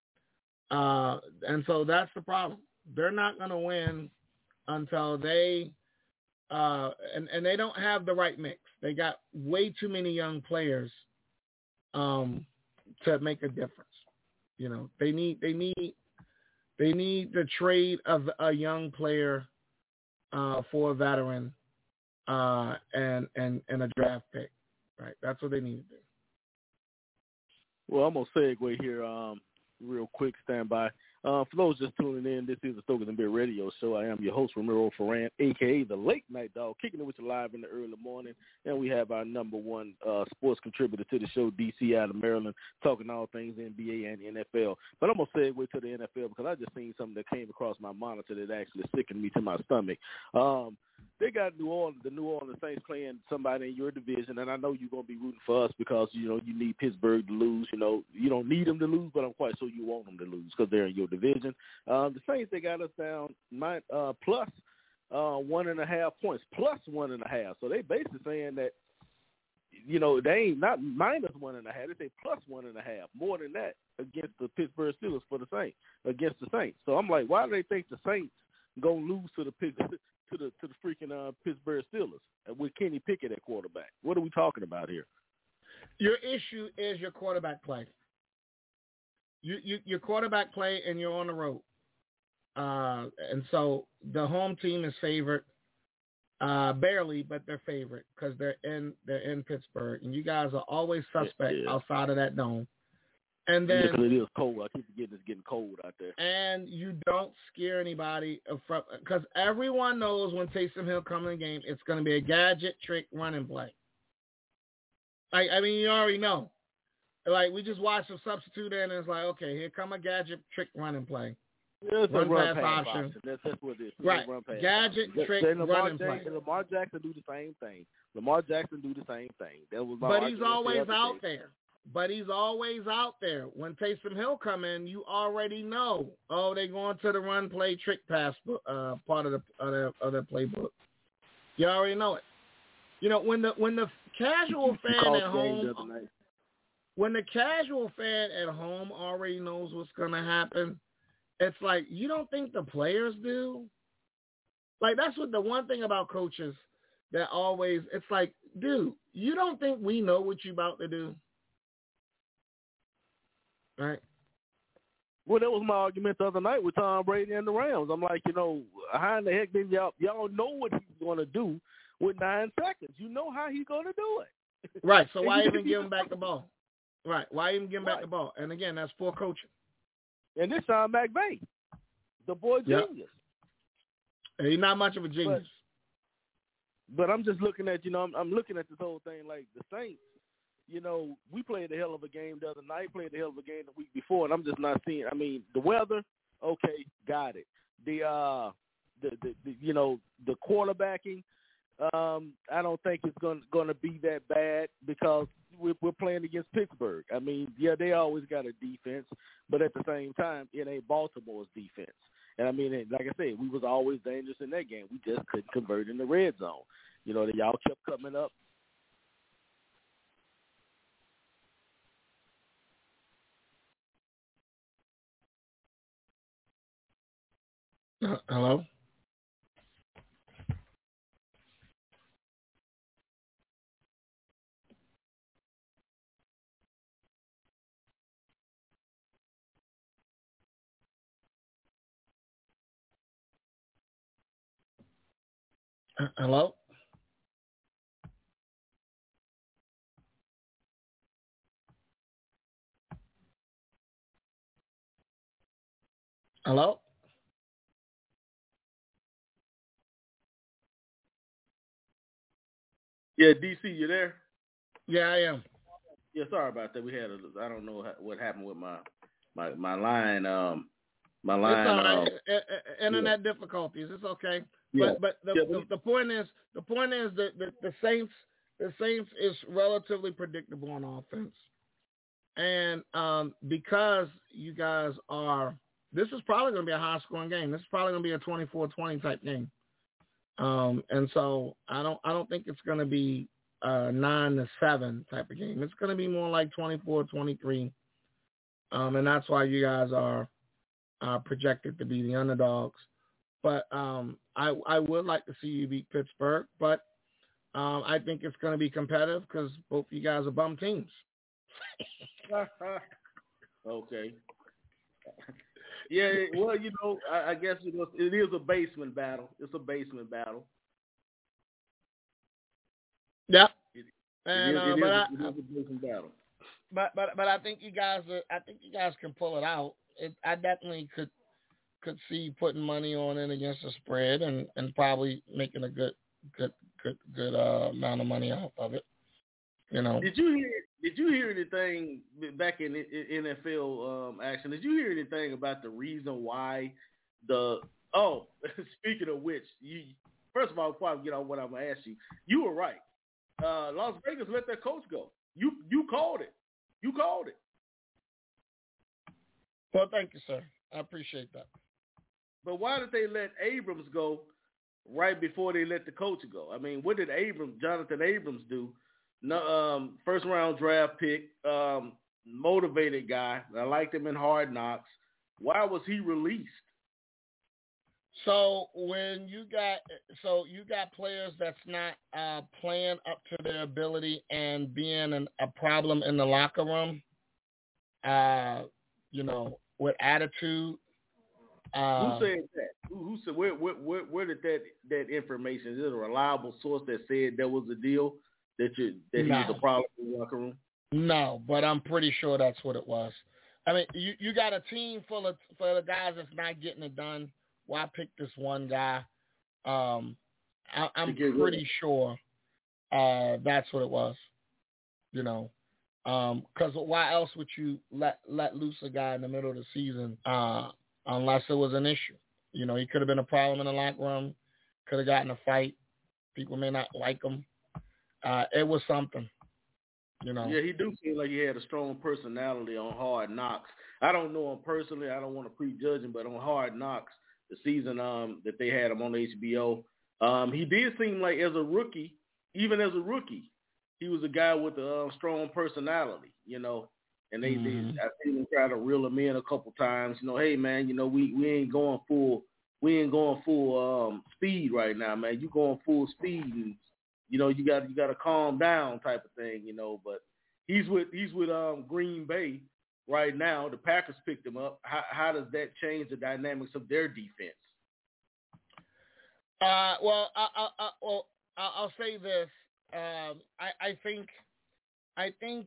Uh, and so that's the problem. They're not going to win until they uh, and, and they don't have the right mix. They got way too many young players um, to make a difference. You know, they need they need they need the trade of a young player uh, for a veteran uh, and and and a draft pick. Right, that's what they need to do. Well, I'm gonna segue here, um, real quick. Stand by. Uh, for those just tuning in, this is the Stokers and Beer Radio Show. I am your host, Ramiro Ferran, a k a the Late Night Dog, kicking it with you live in the early morning. And we have our number one uh, sports contributor to the show, D C out of Maryland, talking all things N B A and N F L. But I'm going to segue to the N F L because I just seen something that came across my monitor that actually sickened me to my stomach. Um, they got New Orleans, the New Orleans Saints playing somebody in your division, and I know you're going to be rooting for us because, you know, you need Pittsburgh to lose. You know, you don't need them to lose, but I'm quite sure you want them to lose because they're in your division. Uh, the Saints, they got us down my, uh, plus uh, one and a half points, plus one and a half. So they basically saying that, you know, they ain't not minus one and a half. They say plus one and a half, more than that against the Pittsburgh Steelers for the Saints, against the Saints. So I'm like, why do they think the Saints going to lose to the to the to the freaking uh, Pittsburgh Steelers with Kenny Pickett at quarterback? What are we talking about here? Your issue is your quarterback play. You, you your quarterback play, and you're on the road, uh, and so the home team is favored, uh, barely, but they're favored because they're in they're in Pittsburgh, and you guys are always suspect yeah. outside of that dome. And then yeah, it is cold. I keep forgetting it's getting cold out there. And you don't scare anybody from because everyone knows when Taysom Hill comes in the game, it's going to be a gadget, trick, run and play. Like I mean, you already know. Like we just watched a substitute in, and it's like, okay, here come a gadget, trick, run and play. Yeah, run, run pass, pass option. option. That's, that's what it is. Right. Run pass gadget, option. trick, Lamar run and Jackson, play. Lamar Jackson do the same thing. Lamar Jackson do the same thing. That was my but he's always the out there. But he's always out there. When Taysom Hill come in, you already know. Oh, they're going to the run, play, trick, pass uh, part of the of their, of their playbook. You already know it. You know when the when the casual fan at home, when the casual fan at home already knows what's going to happen, it's like you don't think the players do. Like that's what the one thing about coaches that always it's like, dude, you don't think we know what you about to do? Right. Well, that was my argument the other night with Tom Brady and the Rams. I'm like, you know, how in the heck did y'all y'all know what he's going to do with nine seconds? You know how he's going to do it. Right. So why even give him back the ball? Right. Why even give him right. back the ball? And again, that's poor coaching. And this time, McVay, the boy yep. genius. He's not much of a genius. But, but I'm just looking at, you know, I'm, I'm looking at this whole thing like the Saints. You know, we played a hell of a game the other night, played a hell of a game the week before, and I'm just not seeing. I mean, the weather, okay, got it. The, uh, the, the, the you know, the quarterbacking, um, I don't think it's going going to be that bad because we're, we're playing against Pittsburgh. I mean, yeah, they always got a defense, but at the same time, it ain't Baltimore's defense. And I mean, like I said, we was always dangerous in that game. We just couldn't convert in the red zone. You know, that y'all kept coming up. Uh, hello? Uh, hello? Hello? Yeah, D C, you there? Yeah, I am. Yeah, sorry about that. We had a, I don't know what happened with my my my line. Um, my line. It's all right. Um, uh, Internet yeah. difficulties. It's okay. Yeah. But but the, Yeah, the the point is the point is that the, the Saints the Saints is relatively predictable on offense, and um, because you guys are, this is probably going to be a high scoring game. This is probably going to be a twenty-four twenty type game. Um, and so I don't I don't think it's going to be a nine to seven type of game. It's going to be more like twenty-four twenty-three, um, and that's why you guys are uh, projected to be the underdogs. But um, I I would like to see you beat Pittsburgh, but um, I think it's going to be competitive because both you guys are bum teams. Okay. Yeah, well, you know, I, I guess you know, it is a basement battle. It's a basement battle. Yeah, it, and it, is, uh, it, but is, I, it is a basement battle. But but but I think you guys are, I think you guys can pull it out. It, I definitely could could see putting money on it against the spread and, and probably making a good good good good uh, amount of money off of it. You know. Did you hear? Did you hear anything back in, in N F L um, action? Did you hear anything about the reason why the? Oh, speaking of which, you first of all, before I get on what I'm gonna ask you, you were right. Uh, Las Vegas let their coach go. You you called it. You called it. Well, thank you, sir. I appreciate that. But why did they let Abrams go right before they let the coach go? I mean, what did Abrams, Jonathan Abrams, do? No, um, first round draft pick, um, motivated guy. I liked him in Hard Knocks. Why was he released? So when you got so you got players that's not uh, playing up to their ability and being an, a problem in the locker room, uh, you know, with attitude. Uh, who said that? Who, who said where, where where where did that that information? Is it a reliable source that said there was a deal that you that no. he was a problem in the locker room? No, but I'm pretty sure that's what it was. I mean, you, you got a team full of full of guys that's not getting it done. Why pick this one guy? Um, I, I'm pretty sure uh, that's what it was. You know, because um, why else would you let let loose a guy in the middle of the season uh, unless it was an issue? You know, he could have been a problem in the locker room. Could have gotten a fight. People may not like him. Uh, it was something. You know. Yeah, he do seem like he had a strong personality on Hard Knocks. I don't know him personally. I don't want to prejudge him, but on Hard Knocks, the season um, that they had him on H B O, um, he did seem like as a rookie, even as a rookie, he was a guy with a uh, strong personality, you know. And they, mm-hmm. they I seen him try to reel him in a couple times. You know, hey man, you know we, we ain't going full we ain't going full um, speed right now, man. You going full speed and you know, you got you got to calm down, type of thing, you know. But he's with he's with um, Green Bay right now. The Packers picked him up. How, how does that change the dynamics of their defense? Uh, well, I, I, I, well, I'll say this. Um, I, I think, I think,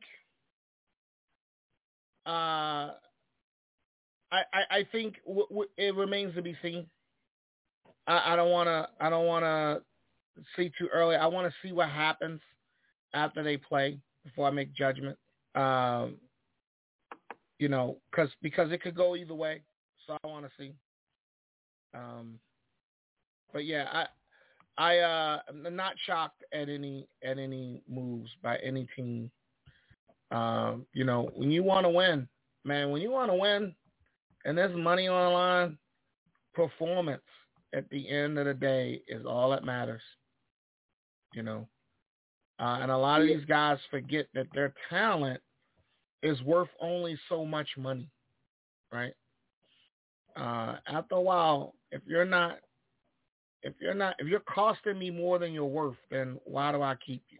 uh, I, I, I think w- w- it remains to be seen. I, I don't want to. I don't want to. see too early. I want to see what happens after they play before I make judgment. Um, you know, cause, because it could go either way. So I want to see. Um, but yeah, I, I, uh, I'm not shocked at any, at any moves by any team. Um, you know, when you want to win, man, when you want to win and there's money on the line, performance at the end of the day is all that matters, you know. Uh, and a lot of these guys forget that their talent is worth only so much money, right? Uh, after a while, if you're not, if you're not, if you're costing me more than you're worth, then why do I keep you?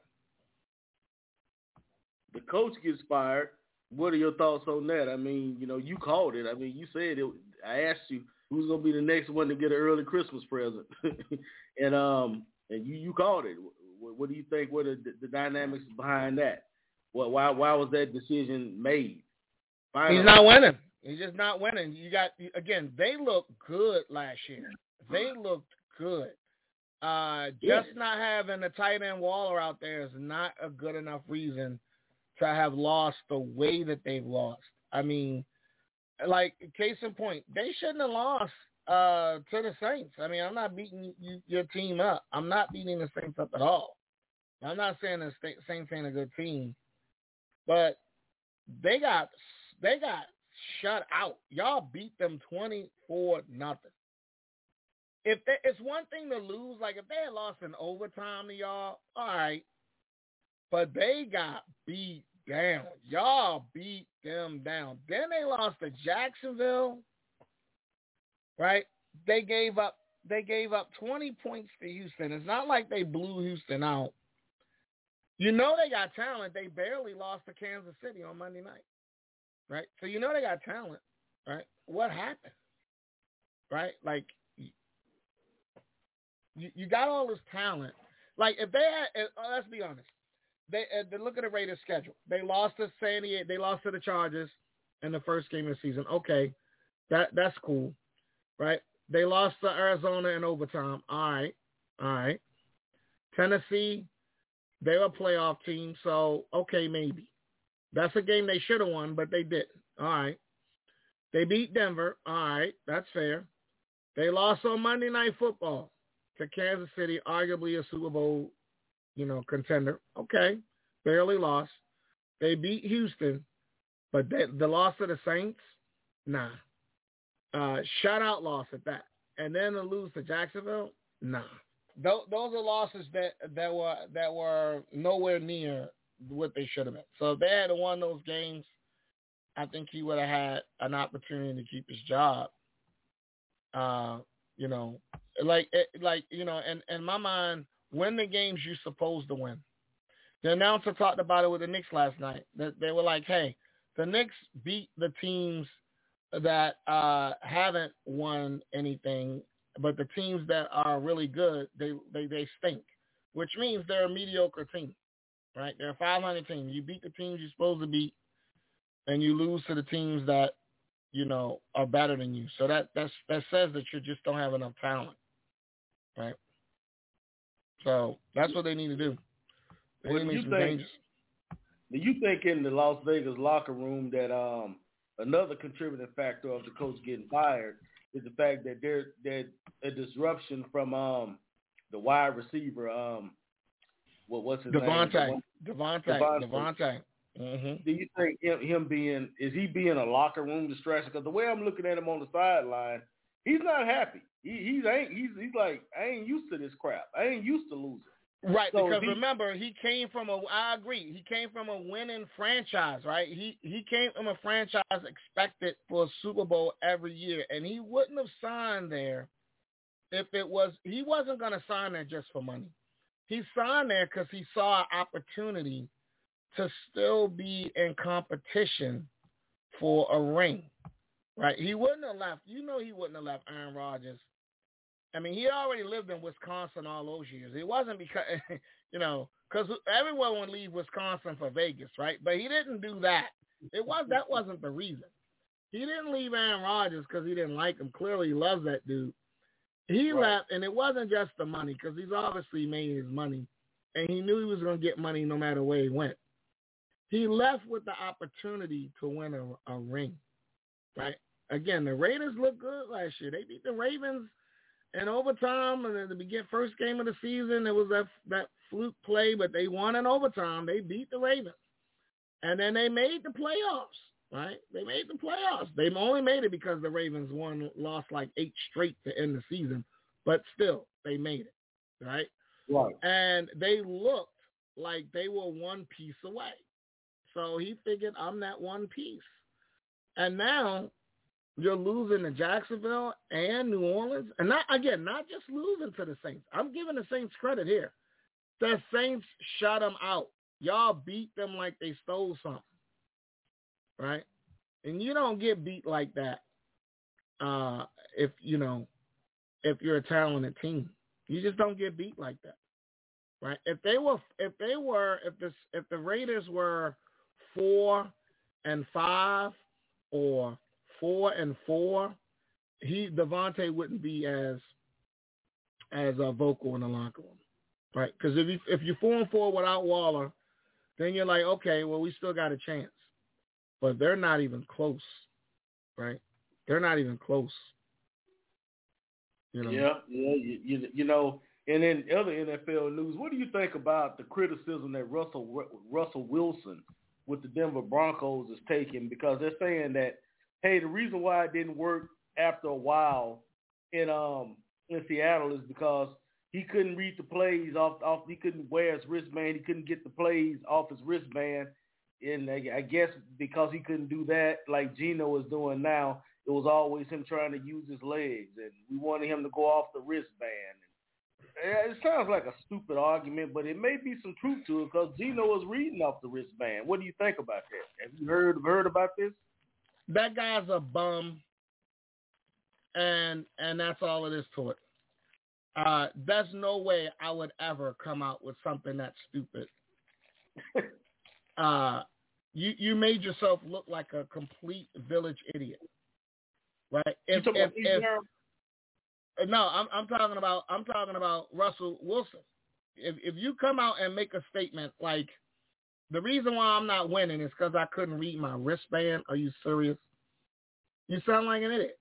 The coach gets fired. What are your thoughts on that? I mean, you know, you called it. I mean, you said it. I asked you who's going to be the next one to get an early Christmas present, and um, and you, you called it. What, what do you think? What are the, the dynamics behind that? What why why was that decision made? Finally. He's not winning. He's just not winning. You got again. They looked good last year. They looked good. Uh, just yeah. not having the tight end Waller out there is not a good enough reason to have lost the way that they've lost. I mean, like, case in point, they shouldn't have lost uh, to the Saints. I mean, I'm not beating you, your team up. I'm not beating the Saints up at all. I'm not saying the Saints ain't a good team, but they got they got shut out. Y'all beat them twenty-four nothing. If they, it's one thing to lose, like if they had lost in overtime to y'all, all right. But they got beat down. Y'all beat them down. Then they lost to Jacksonville, right? They gave up they gave up twenty points to Houston. It's not like they blew Houston out. You know they got talent. They barely lost to Kansas City on Monday night, right? So you know they got talent, right? What happened, right? Like, you, you got all this talent. Like, if they had, uh, let's be honest, They, uh, they look at the Raiders' schedule. They lost to San Diego. They lost to the Chargers in the first game of the season. Okay, that that's cool, right? They lost to Arizona in overtime. All right, all right. Tennessee, they were a playoff team, so okay, maybe. That's a game they should have won, but they didn't. All right. They beat Denver. All right, that's fair. They lost on Monday Night Football to Kansas City, arguably a Super Bowl you know, contender. Okay. Barely lost. They beat Houston, but they, the loss to the Saints, nah. Uh, shutout loss at that. And then to lose to Jacksonville, nah. Those, those are losses that, that were that were nowhere near what they should have been. So if they had won those games, I think he would have had an opportunity to keep his job. Uh, you know, like like you know, in, in my mind, win the games you're supposed to win. The announcer talked about it with the Knicks last night. They, they were like, hey, the Knicks beat the teams that uh, haven't won anything, but the teams that are really good, they, they, they stink, which means they're a mediocre team, right? They're a five hundred team. You beat the teams you're supposed to beat, and you lose to the teams that, you know, are better than you. So that that's, that says that you just don't have enough talent, right? So that's what they need to do. They well, need to make you some think, changes. Do you think in the Las Vegas locker room that um, another contributing factor of the coach getting fired is the fact that there that a disruption from um, the wide receiver, um, what what's his Devontae. name? Devontae. Devontae. Devontae. Mm-hmm. Do you think him, him being is he being a locker room distraction? Because the way I'm looking at him on the sideline, he's not happy. He he's ain't he's he's like, I ain't used to this crap. I ain't used to losing. Right, so because he, remember, he came from a. I agree. He came from a winning franchise, right? He he came from a franchise expected for a Super Bowl every year, and he wouldn't have signed there if it was. He wasn't going to sign there just for money. He signed there because he saw an opportunity to still be in competition for a ring, right? He wouldn't have left. You know, he wouldn't have left Aaron Rodgers. I mean, he already lived in Wisconsin all those years. It wasn't because, you know, because everyone would leave Wisconsin for Vegas, right? But he didn't do that. It was that wasn't the reason. He didn't leave Aaron Rodgers because he didn't like him. Clearly, he loves that dude. He right. left, and it wasn't just the money because he's obviously made his money, and he knew he was going to get money no matter where he went. He left with the opportunity to win a, a ring, right? Again, the Raiders looked good last year. They beat the Ravens in overtime, and at the begin first game of the season, it was that that fluke play, but they won in overtime. They beat the Ravens, and then they made the playoffs. right? They made the playoffs. They only made it because the Ravens won, lost like eight straight to end the season, but still, they made it, right? Right. And they looked like they were one piece away. So he figured, I'm that one piece. And now you're losing to Jacksonville and New Orleans. And not again, not just losing to the Saints. I'm giving the Saints credit here. The Saints shut them out. Y'all beat them like they stole something. Right? And you don't get beat like that uh, if, you know, if you're a talented team. You just don't get beat like that. Right? If they were, if they were, if the, if the Raiders were four and five or four and four, he Devontae wouldn't be as as uh, vocal in the locker room, right? Because if you if you're four and four without Waller, then you're like, okay, well, we still got a chance, but they're not even close, right? They're not even close. You know? Yeah, yeah, you, you, you know. And in other N F L news, what do you think about the criticism that Russell Russell Wilson with the Denver Broncos is taking? Because they're saying that, hey, the reason why it didn't work after a while in um in Seattle is because he couldn't read the plays off off. He couldn't wear his wristband. He couldn't get the plays off his wristband. And I guess because he couldn't do that, like Geno is doing now, it was always him trying to use his legs, and we wanted him to go off the wristband. It sounds like a stupid argument, but it may be some truth to it because Geno was reading off the wristband. What do you think about that? Have you heard heard about this? That guy's a bum, and and that's all it is to it. Uh, there's no way I would ever come out with something that stupid. uh, you you made yourself look like a complete village idiot, right? If, you if, if, if, no, I'm I'm talking about I'm talking about Russell Wilson. If if you come out and make a statement like, the reason why I'm not winning is because I couldn't read my wristband, are you serious? You sound like an idiot.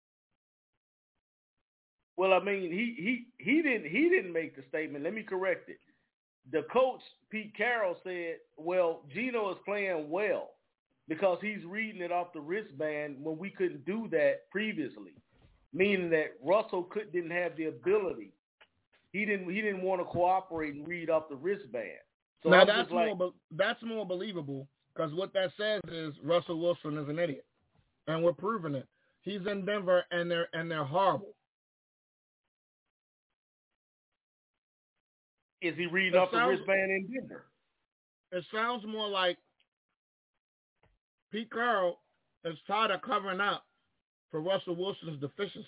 Well, I mean, he he he didn't he didn't make the statement. Let me correct it. The coach Pete Carroll said, "Well, Geno is playing well because he's reading it off the wristband when we couldn't do that previously." Meaning that Russell could didn't have the ability. He didn't he didn't want to cooperate and read off the wristband. So now I'm that's like, more that's more believable because what that says is Russell Wilson is an idiot, and we're proving it. He's in Denver and they're and they're horrible. Is he reading it off sounds, the wristband in Denver? It sounds more like Pete Carroll is tired of covering up for Russell Wilson's deficiencies.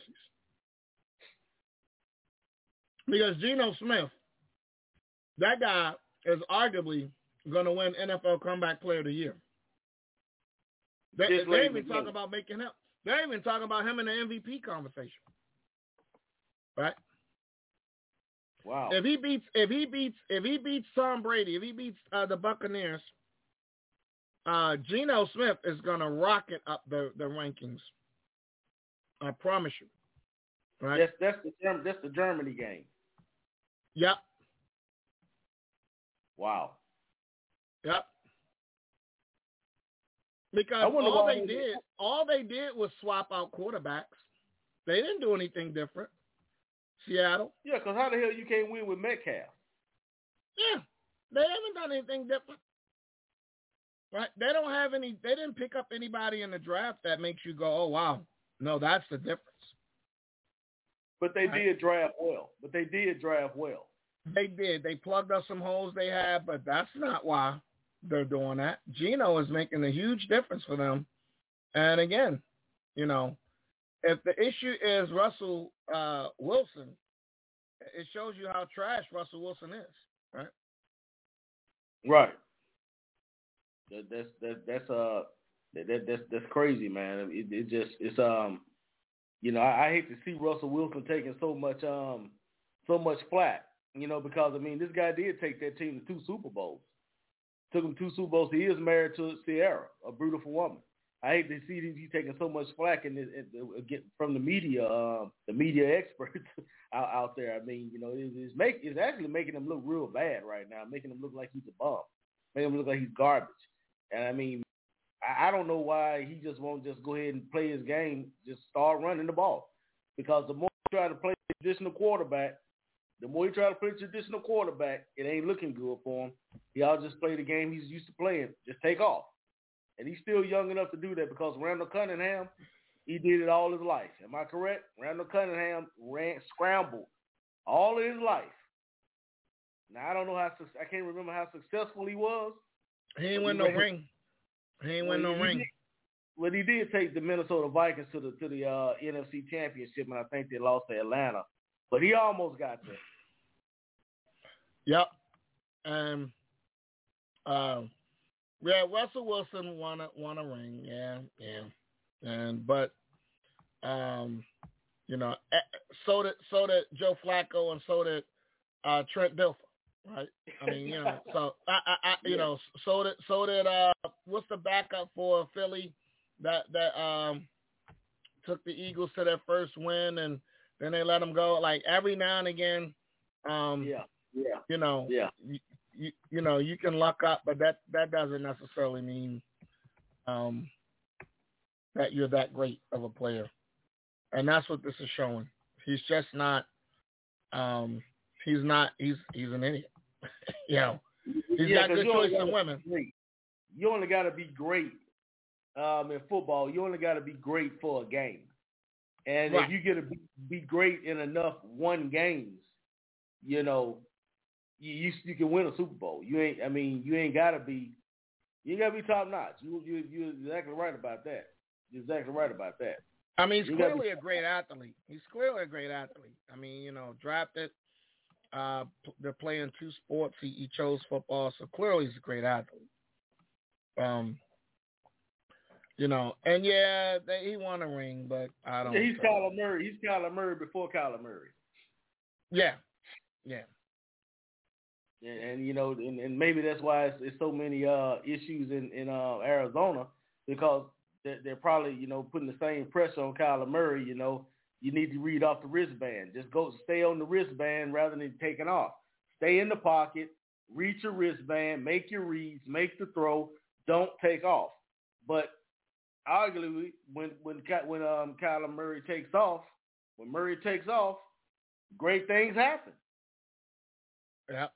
Because Geno Smith, that guy is arguably going to win N F L Comeback Player of the Year. They, they even talk about making him. They even talk about him in the M V P conversation, right? Wow. If he beats, if he beats, if he beats Tom Brady, if he beats uh, the Buccaneers, uh, Geno Smith is going to rocket up the, the rankings. I promise you. Right? That's that's the that's the Germany game. Yep. Wow. Yep. Because all they did, did, all they did was swap out quarterbacks. They didn't do anything different. Seattle. Yeah, because how the hell you can't win with Metcalf? Yeah, they haven't done anything different. Right? They don't have any. They didn't pick up anybody in the draft that makes you go, "Oh wow." No, that's the difference. But they right? did draft well. But they did draft well. They did. They plugged up some holes they had, but that's not why they're doing that. Geno is making a huge difference for them. And again, you know, if the issue is Russell uh, Wilson, it shows you how trash Russell Wilson is, right? Right. That, that's that, that's uh that, that's that's crazy, man. It, it just it's um you know I, I hate to see Russell Wilson taking so much um so much flack, you know, because I mean this guy did take that team to two Super Bowls, took him two Super Bowls. He is married to Sierra, a beautiful woman. I hate to see he's taking so much flack in this, get from the media, uh, the media experts out, out there. I mean, you know, it, it's make it's actually making him look real bad right now, making him look like he's a bum, making him look like he's garbage. And I mean, I, I don't know why he just won't just go ahead and play his game, just start running the ball. Because the more you try to play traditional quarterback, the more you try to play traditional quarterback, it ain't looking good for him. He ought to just play the game he's used to playing, just take off. And he's still young enough to do that because Randall Cunningham, he did it all his life. Am I correct? Randall Cunningham ran scrambled all of his life. Now, I don't know how – I can't remember how successful he was. He ain't win no ring. He ain't win no ring. Well, he did take the Minnesota Vikings to the to the uh, N F C Championship, and I think they lost to Atlanta. But he almost got there. Yep. Um. Uh, yeah, Russell Wilson won a won a ring. Yeah, yeah. And but, um, you know, so did so did Joe Flacco, and so did uh, Trent Dilfer. Right. I mean, you know, so I, I, I you yeah. know, so did so did uh, what's the backup for Philly that that um took the Eagles to their first win, and then they let them go. Like every now and again, um, yeah, yeah, you know, yeah, you, you, you know, you can luck up, but that that doesn't necessarily mean um that you're that great of a player, and that's what this is showing. He's just not. Um, he's not. He's he's an idiot. You know, he's yeah, got good choice in women. You only got to be great um, in football. You only got to be great for a game, and right. if you get to be, be great in enough one games, you know, you, you you can win a Super Bowl. You ain't. I mean, you ain't got to be. You ain't got to be top notch. You you you're exactly right about that. You're exactly right about that. I mean, he's you clearly be, a great athlete. He's clearly a great athlete. I mean, you know, drafted. Uh, they're playing two sports. He, he chose football, so clearly he's a great athlete. Um, you know, and yeah, they, he won a ring, but I don't. Yeah, he's Kyler Murray. He's Kyler Murray before Kyler Murray. Yeah, yeah. And, and you know, and, and maybe that's why it's, it's so many uh, issues in in uh, Arizona because they're, they're probably you know putting the same pressure on Kyler Murray. You know. You need to read off the wristband. Just go stay on the wristband rather than taking off. Stay in the pocket, reach your wristband, make your reads, make the throw. Don't take off. But arguably, when when when um, Kyler Murray takes off, when Murray takes off, great things happen. Yeah.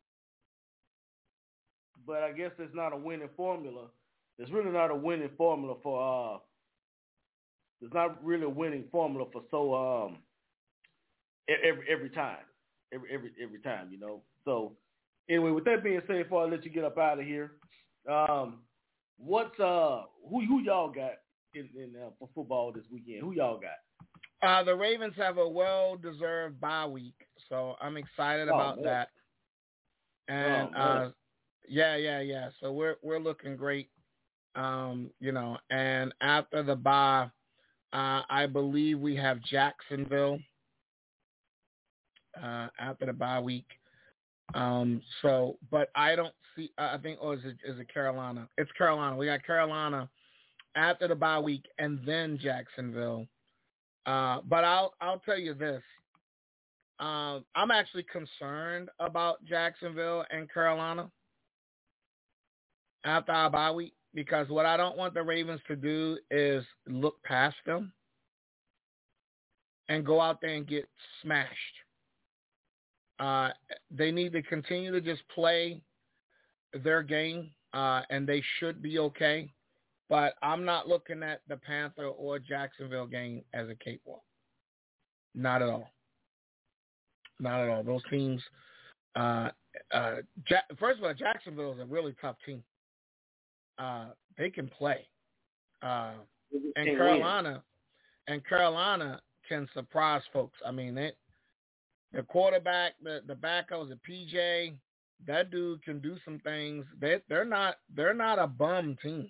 But I guess it's not a winning formula. It's really not a winning formula for. Uh, It's not really a winning formula for so um every every time, every every every time, you know. So anyway, with that being said, before I let you get up out of here, um, what's uh who who y'all got in, in uh, for football this weekend? Who y'all got? Uh, the Ravens have a well-deserved bye week, so I'm excited oh, about man. that. And oh, uh, yeah, yeah, yeah. So we're we're looking great, um, you know. And after the bye. Uh, I believe we have Jacksonville uh, after the bye week. Um, so, but I don't see. I think, oh, is it is it Carolina? It's Carolina. We got Carolina after the bye week, and then Jacksonville. Uh, but I'll I'll tell you this. Um, I'm actually concerned about Jacksonville and Carolina after our bye week. Because what I don't want the Ravens to do is look past them and go out there and get smashed. Uh, they need to continue to just play their game, uh, and they should be okay. But I'm not looking at the Panther or Jacksonville game as a cakewalk. Not at all. Not at all. Those teams, uh, uh, ja- first of all, Jacksonville is a really tough team. Uh, they can play, uh, and Carolina, and Carolina can surprise folks. I mean, it, the quarterback, the the backup was a P J. That dude can do some things. They they're not they're not a bum team.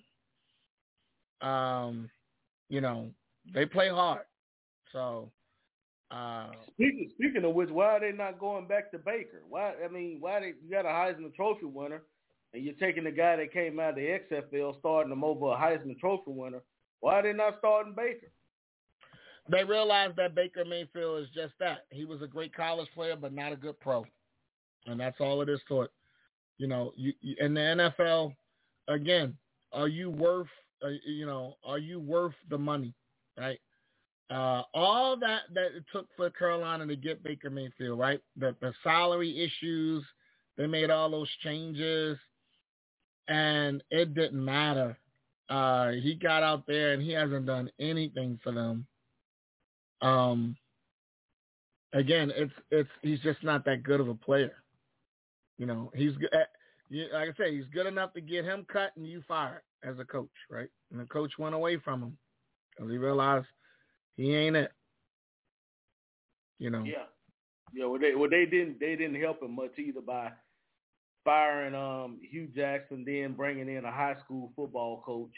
Um, you know, they play hard. So, uh, speaking speaking of which, why are they not going back to Baker? Why I mean, why they you got a Heisman Trophy winner? And you're taking the guy that came out of the X F L, starting him over a Heisman Trophy winner. Why are they not starting Baker? They realized that Baker Mayfield is just that. He was a great college player, but not a good pro. And that's all it is to it. You know, you, you, in the N F L, again, are you worth uh, you know, are you worth the money, right? Uh, all that that it took for Carolina to get Baker Mayfield, right? The the salary issues, they made all those changes, and it didn't matter. Uh, he got out there and he hasn't done anything for them. Um, again, it's it's he's just not that good of a player. You know, he's good. Like I say, he's good enough to get him cut and you fired as a coach, right? And the coach went away from him because he realized he ain't it. You know. Yeah, yeah. Well, they well they didn't they didn't help him much either by firing um, Hugh Jackson, then bringing in a high school football coach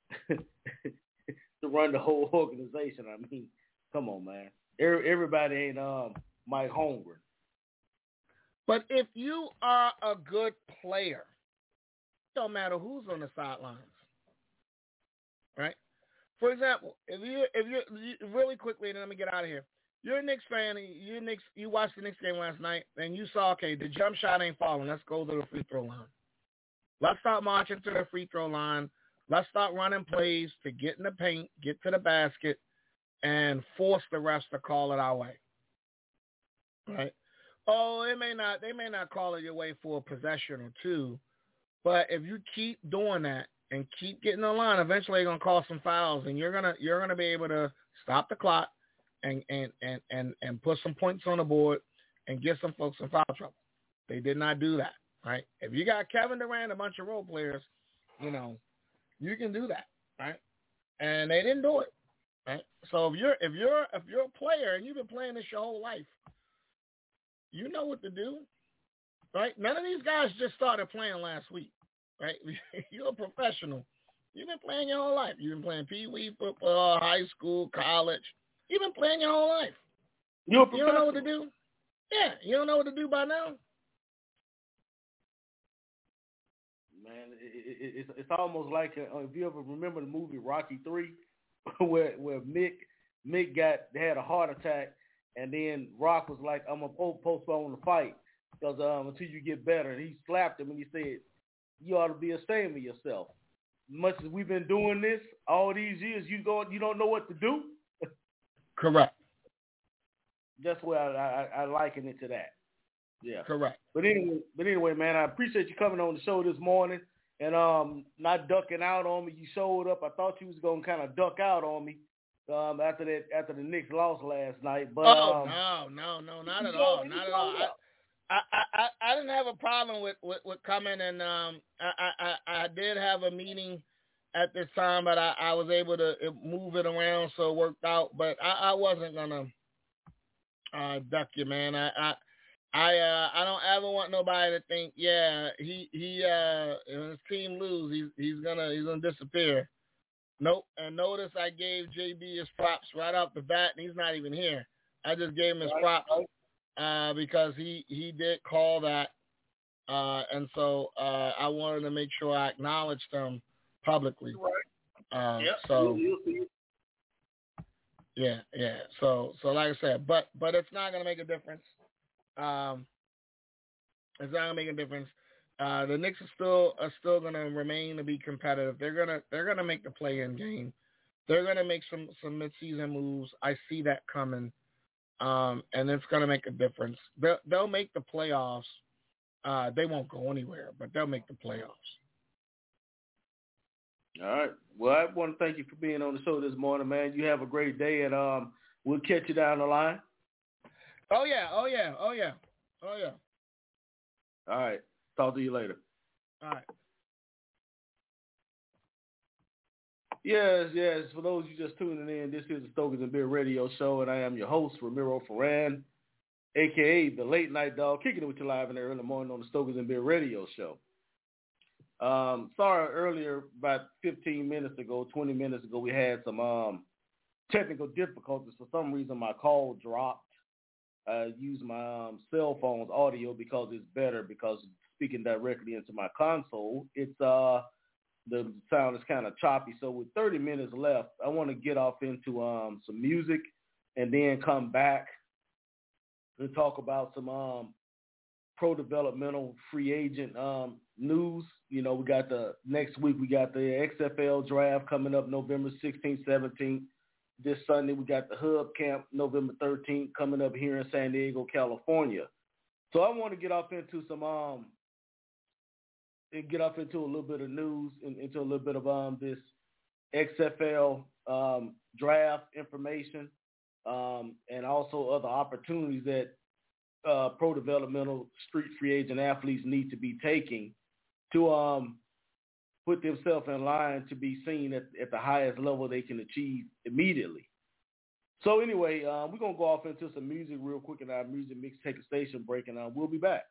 to run the whole organization. I mean, come on, man. Everybody ain't um, Mike Holmgren. But if you are a good player, it don't matter who's on the sidelines, right? For example, if you if you really quickly, and then let me get out of here. You're a Knicks fan. You Knicks. You watched the Knicks game last night, and you saw, okay, the jump shot ain't falling. Let's go to the free throw line. Let's start marching to the free throw line. Let's start running plays to get in the paint, get to the basket, and force the refs to call it our way. Right? Oh, it may not. They may not call it your way for a possession or two, but if you keep doing that and keep getting the line, eventually you're gonna call some fouls, and you're gonna you're gonna be able to stop the clock. And, and, and, and, and put some points on the board and get some folks in foul trouble. They did not do that, right? If you got Kevin Durant, a bunch of role players, you know, you can do that, right? And they didn't do it, right? So if you're if you're if you're a player and you've been playing this your whole life, you know what to do, right? None of these guys just started playing last week, right? You're a professional. You've been playing your whole life. You've been playing pee wee football, high school, college. You've been playing your whole life. You're you don't know what to do? Yeah, you don't know what to do by now? Man, it, it, it's it's almost like, uh, if you ever remember the movie Rocky three, where where Mick Mick got had a heart attack, and then Rock was like, I'm going to postpone the fight because um, until you get better. And he slapped him and he said, you ought to be ashamed of yourself. Much as we've been doing this all these years, you go, you don't know what to do? Correct. That's where I, I, I liken it to that. Yeah. Correct. But anyway, but anyway, man, I appreciate you coming on the show this morning and um not ducking out on me. You showed up. I thought you was gonna kind of duck out on me um after that after the Knicks lost last night. But oh um, no, no, no, not at all, not at all. I, I, I, I didn't have a problem with, with, with coming, and um I, I, I did have a meeting at this time, but I, I was able to move it around, so it worked out. But I, I wasn't gonna uh, duck you, man. I, I, I, uh, I don't ever want nobody to think, yeah, he, he, uh, if his team lose, he's, he's gonna, he's gonna disappear. Nope. And notice I gave J B his props right off the bat, and he's not even here. I just gave him his props uh, because he, he did call that, uh, and so uh, I wanted to make sure I acknowledged him publicly. Uh, yep. So, yeah, yeah. So, so like I said, but but it's not gonna make a difference. Um, it's not gonna make a difference. Uh, the Knicks are still are still gonna remain to be competitive. They're gonna they're gonna make the play-in game. They're gonna make some some mid-season moves. I see that coming, um, and it's gonna make a difference. They'll they'll make the playoffs. Uh, they won't go anywhere, but they'll make the playoffs. All right. Well, I want to thank you for being on the show this morning, man. You have a great day, and um, we'll catch you down the line. Oh yeah, oh yeah, oh yeah, oh yeah. All right. Talk to you later. All right. Yes, yes. For those of you just tuning in, this is the Stokers and Beer Radio Show, and I am your host, Ramiro Ferran, a k a the Late Night Dog, kicking it with you live in the early morning on the Stokers and Beer Radio Show. Um, sorry, earlier, about fifteen minutes ago, twenty minutes ago, we had some um, technical difficulties. For some reason, my call dropped. I used my um, cell phone's audio because it's better, because speaking directly into my console, it's uh, the sound is kind of choppy. So with thirty minutes left, I want to get off into um, some music and then come back and talk about some um, pro developmental free agent um, news. You know, we got the next week, we got the X F L draft coming up November sixteenth, seventeenth. This Sunday, we got the Hub Camp November thirteenth coming up here in San Diego, California. So I want to get off into some, um, and get off into a little bit of news and into a little bit of um this X F L um, draft information um, and also other opportunities that uh, pro developmental street free agent athletes need to be taking to um, put themselves in line to be seen at, at the highest level they can achieve immediately. So anyway, uh, we're going to go off into some music real quick in our music mix, take a station break, and uh, we'll be back.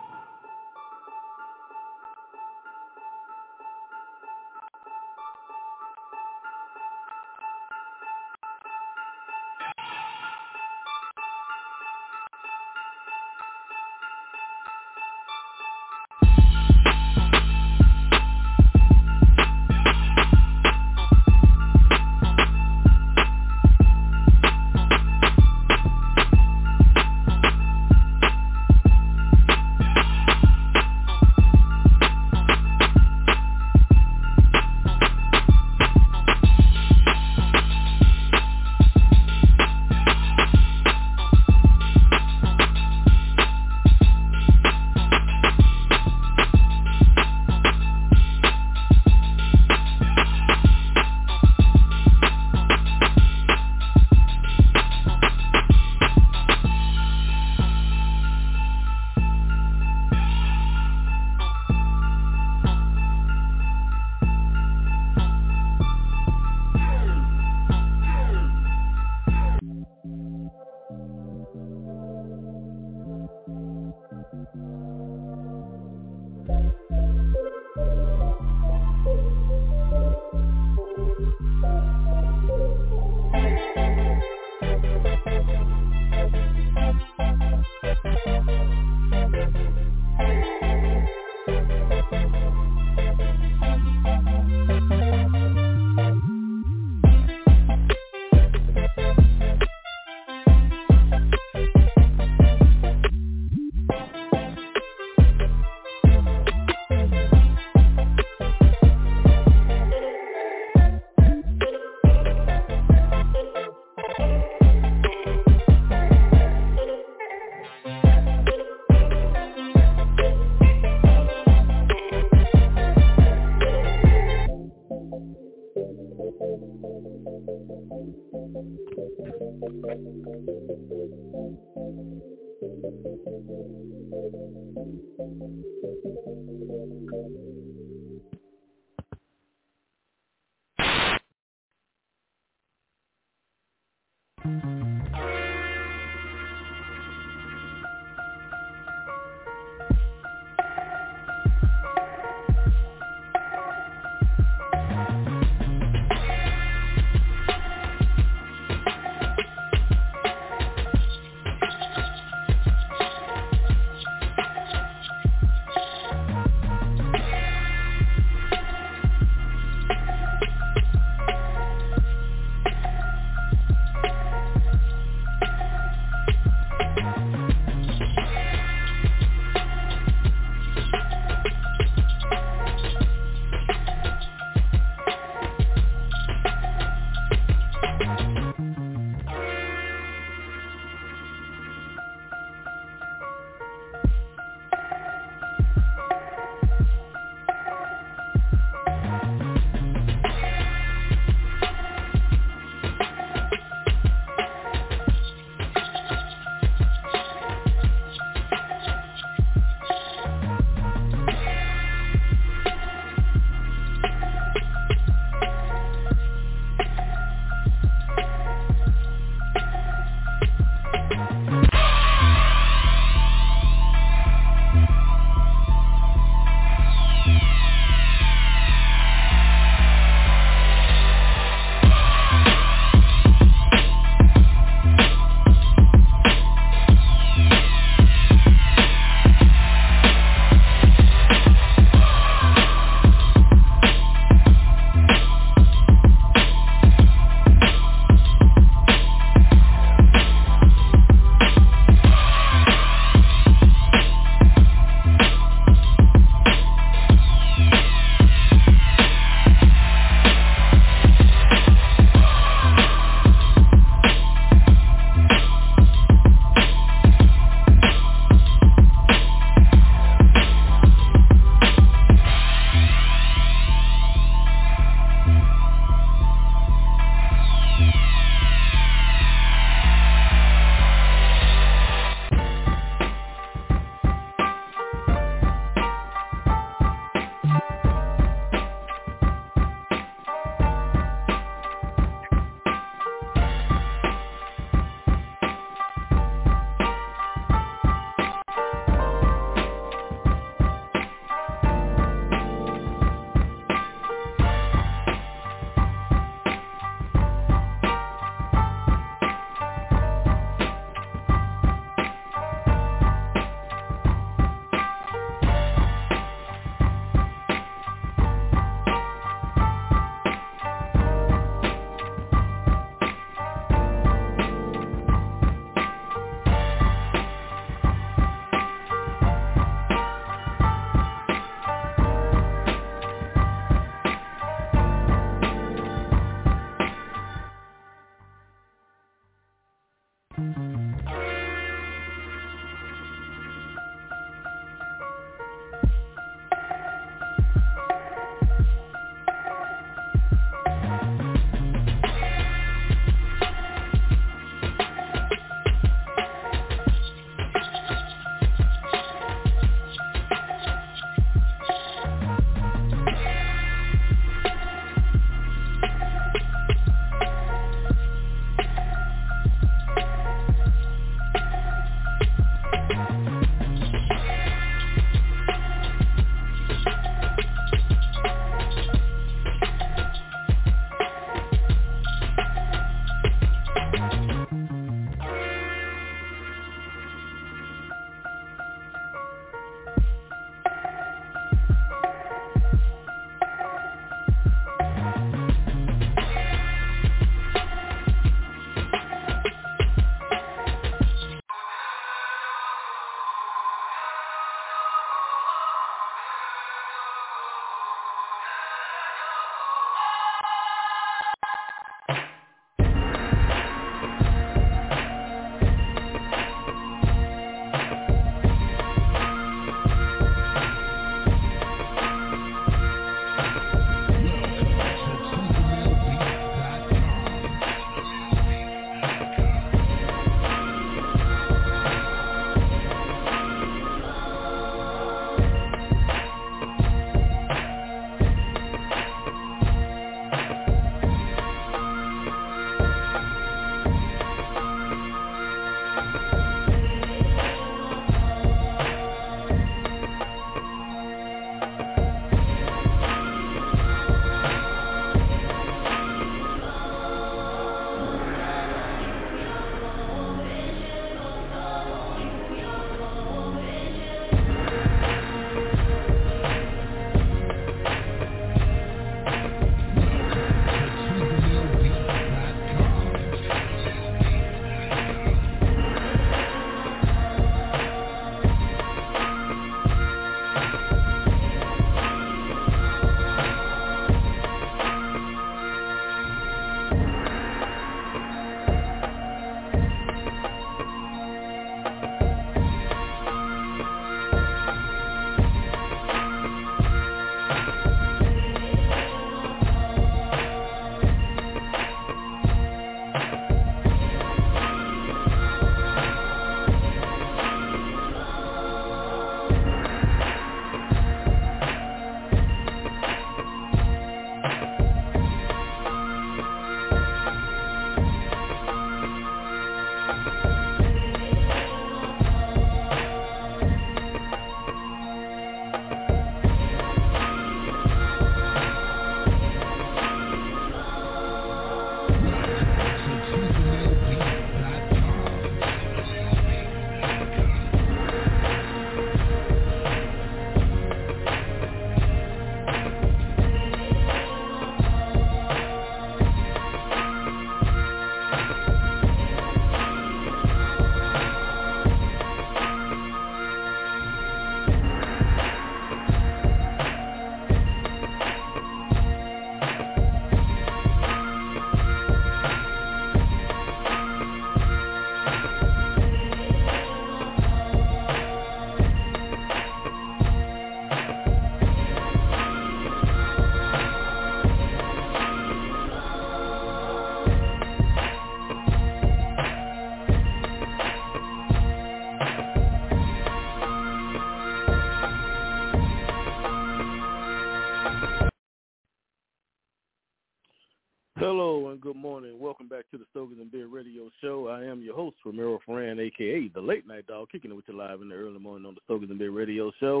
Hello and good morning. Welcome back to the Stokers and Beer Radio Show. I am your host, Ramiro Ferran, a k a the Late Night Dog, kicking it with you live in the early morning on the Stokers and Beer Radio Show.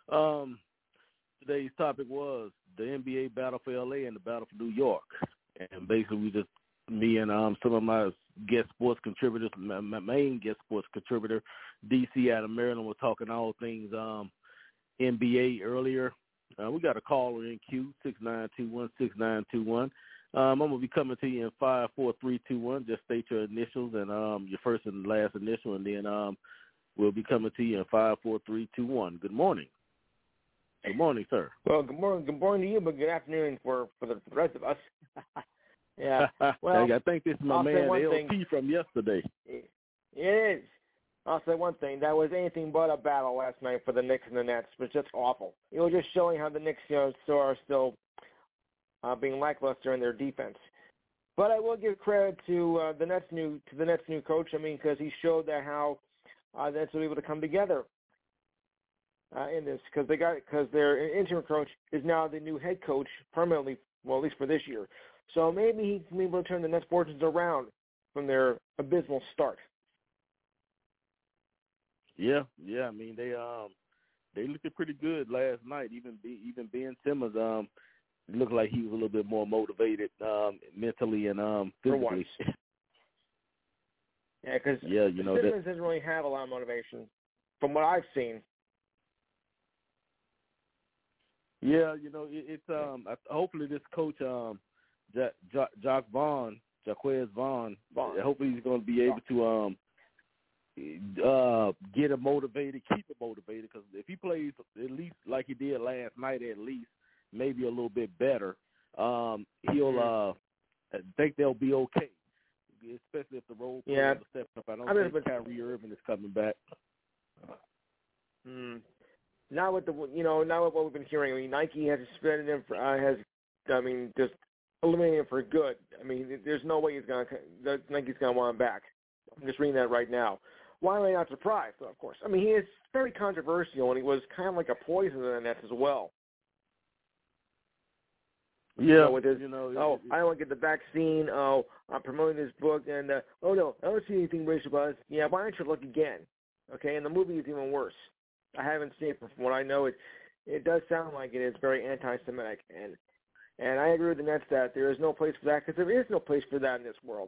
Um, today's topic was the N B A battle for L A and the battle for New York. And basically we just, me and um, some of my guest sports contributors, my, my main guest sports contributor, D C out of Maryland, were talking all things um, N B A earlier. Uh, we got a caller in queue, six nine two one, six nine two one. Um, I'm going to be coming to you in five four three two one. Just state your initials and um, your first and last initial, and then um, we'll be coming to you in five four three two one. Good morning. Good morning, sir. Well, good morning. Good morning to you, but good afternoon for, for the rest of us. yeah. Well, I think this is my I'll man, L T, thing. from yesterday. It is. I'll say one thing. That was anything but a battle last night for the Knicks and the Nets. It was just awful. It was just showing how the Knicks, you know, so are still Uh, being lackluster in their defense, but I will give credit to uh, the Nets new to the Nets new coach. I mean, because he showed that how uh, the Nets were able to come together uh, in this, because they got because their interim coach is now the new head coach permanently, well, at least for this year. So maybe he can be able to turn the Nets' fortunes around from their abysmal start. Yeah, yeah. I mean, they um they looked pretty good last night. Even even Ben Simmons um. It looked like he was a little bit more motivated um, mentally and um, physically. Yeah, because yeah, you know, Simmons that, doesn't really have a lot of motivation from what I've seen. Yeah, you know, it, it's um. Hopefully, this coach, um, Jack, Jack, Jack Vaughn, Jaquez Vaughn, Vaughn, hopefully he's going to be able to um, uh, get him motivated, keep him motivated. Because if he plays at least like he did last night, at least. Maybe a little bit better. Um, he'll uh, I think they'll be okay, especially if the role players yeah. are stepping up. I don't I mean, think but, Kyrie Irving is coming back. Hmm. Not with the you know not with what we've been hearing. I mean, Nike has suspended him. For, uh, has I mean just eliminated him for good. I mean, there's no way he's gonna Nike's gonna want him back. I'm just reading that right now. Why am I not surprised? Of course. I mean, he is very controversial, and he was kind of like a poison in the Nets as well. Yeah, you know, with his, you know, oh, it, it, I don't want to get the vaccine. Oh, I'm promoting this book, and uh, oh no, I don't see anything racial about it. Yeah, why don't you look again? Okay, and the movie is even worse. I haven't seen it, but from what I know, it it does sound like it is very anti-Semitic, and and I agree with the Nets that there is no place for that because there is no place for that in this world.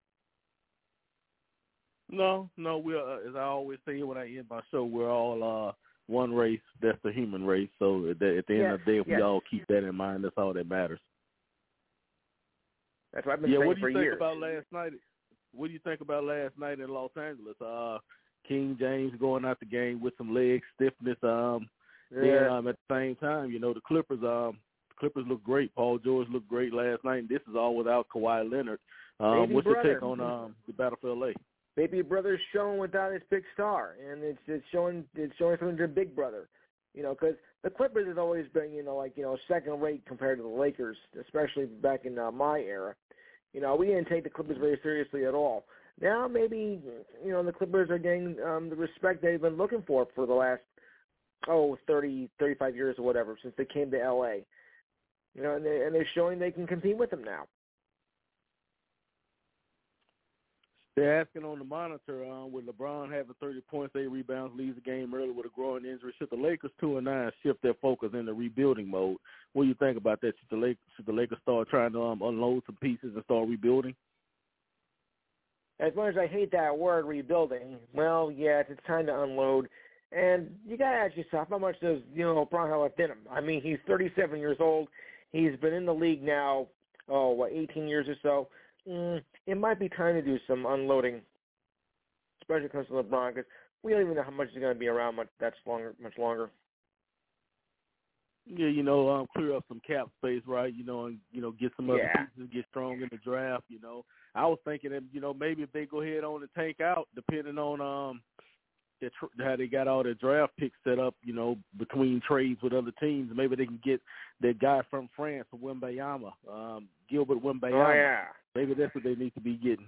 no, no, we're uh, as I always say when I end my show, we're all uh, one race. That's the human race. So at the, at the end Yes, of the day, if yes. we all keep that in mind, that's all that matters. That's what I've been Yeah, saying what do for you think years. about last night? What do you think about last night in Los Angeles? Uh, King James going out the game with some leg stiffness. Um, Yeah. then um, at the same time, you know, the Clippers. Um, the Clippers look great. Paul George looked great last night. And this is all without Kawhi Leonard. Um, Baby what's brother. your take on um, the Battle for L A? Baby brother's showing without his big star, and it's it's showing it's showing something to big brother, you know, because the Clippers has always been, you know, like you know second rate compared to the Lakers, especially back in uh, my era. You know, we didn't take the Clippers very seriously at all. Now maybe you know the Clippers are getting um, the respect they've been looking for for the last oh thirty, thirty-five years or whatever since they came to L A. You know, and, they, and they're showing they can compete with them now. They're asking on the monitor uh, with LeBron having thirty points, eight rebounds, leaves the game early with a growing injury. Should the Lakers two and nine shift their focus into rebuilding mode? What do you think about that? Should the Lakers, should the Lakers start trying to um, unload some pieces and start rebuilding? As much as I hate that word, rebuilding, well, yes, it's time to unload. And you got to ask yourself, how much does, you know, LeBron have left in him? I mean, he's thirty-seven years old. He's been in the league now, oh, what, eighteen years or so. Mm, it might be time to do some unloading, especially when it comes to LeBron, because we don't even know how much he's going to be around much, that's longer, much longer. Yeah, you know, um, clear up some cap space, right? You know, and you know, get some other Yeah. pieces, get strong in the draft. You know, I was thinking that you know maybe if they go ahead on and tank out, depending on um their tr- how they got all their draft picks set up, you know, between trades with other teams, maybe they can get that guy from France, Wembanyama, um, Gilbert Wembanyama. Oh, yeah. Maybe that's what they need to be getting.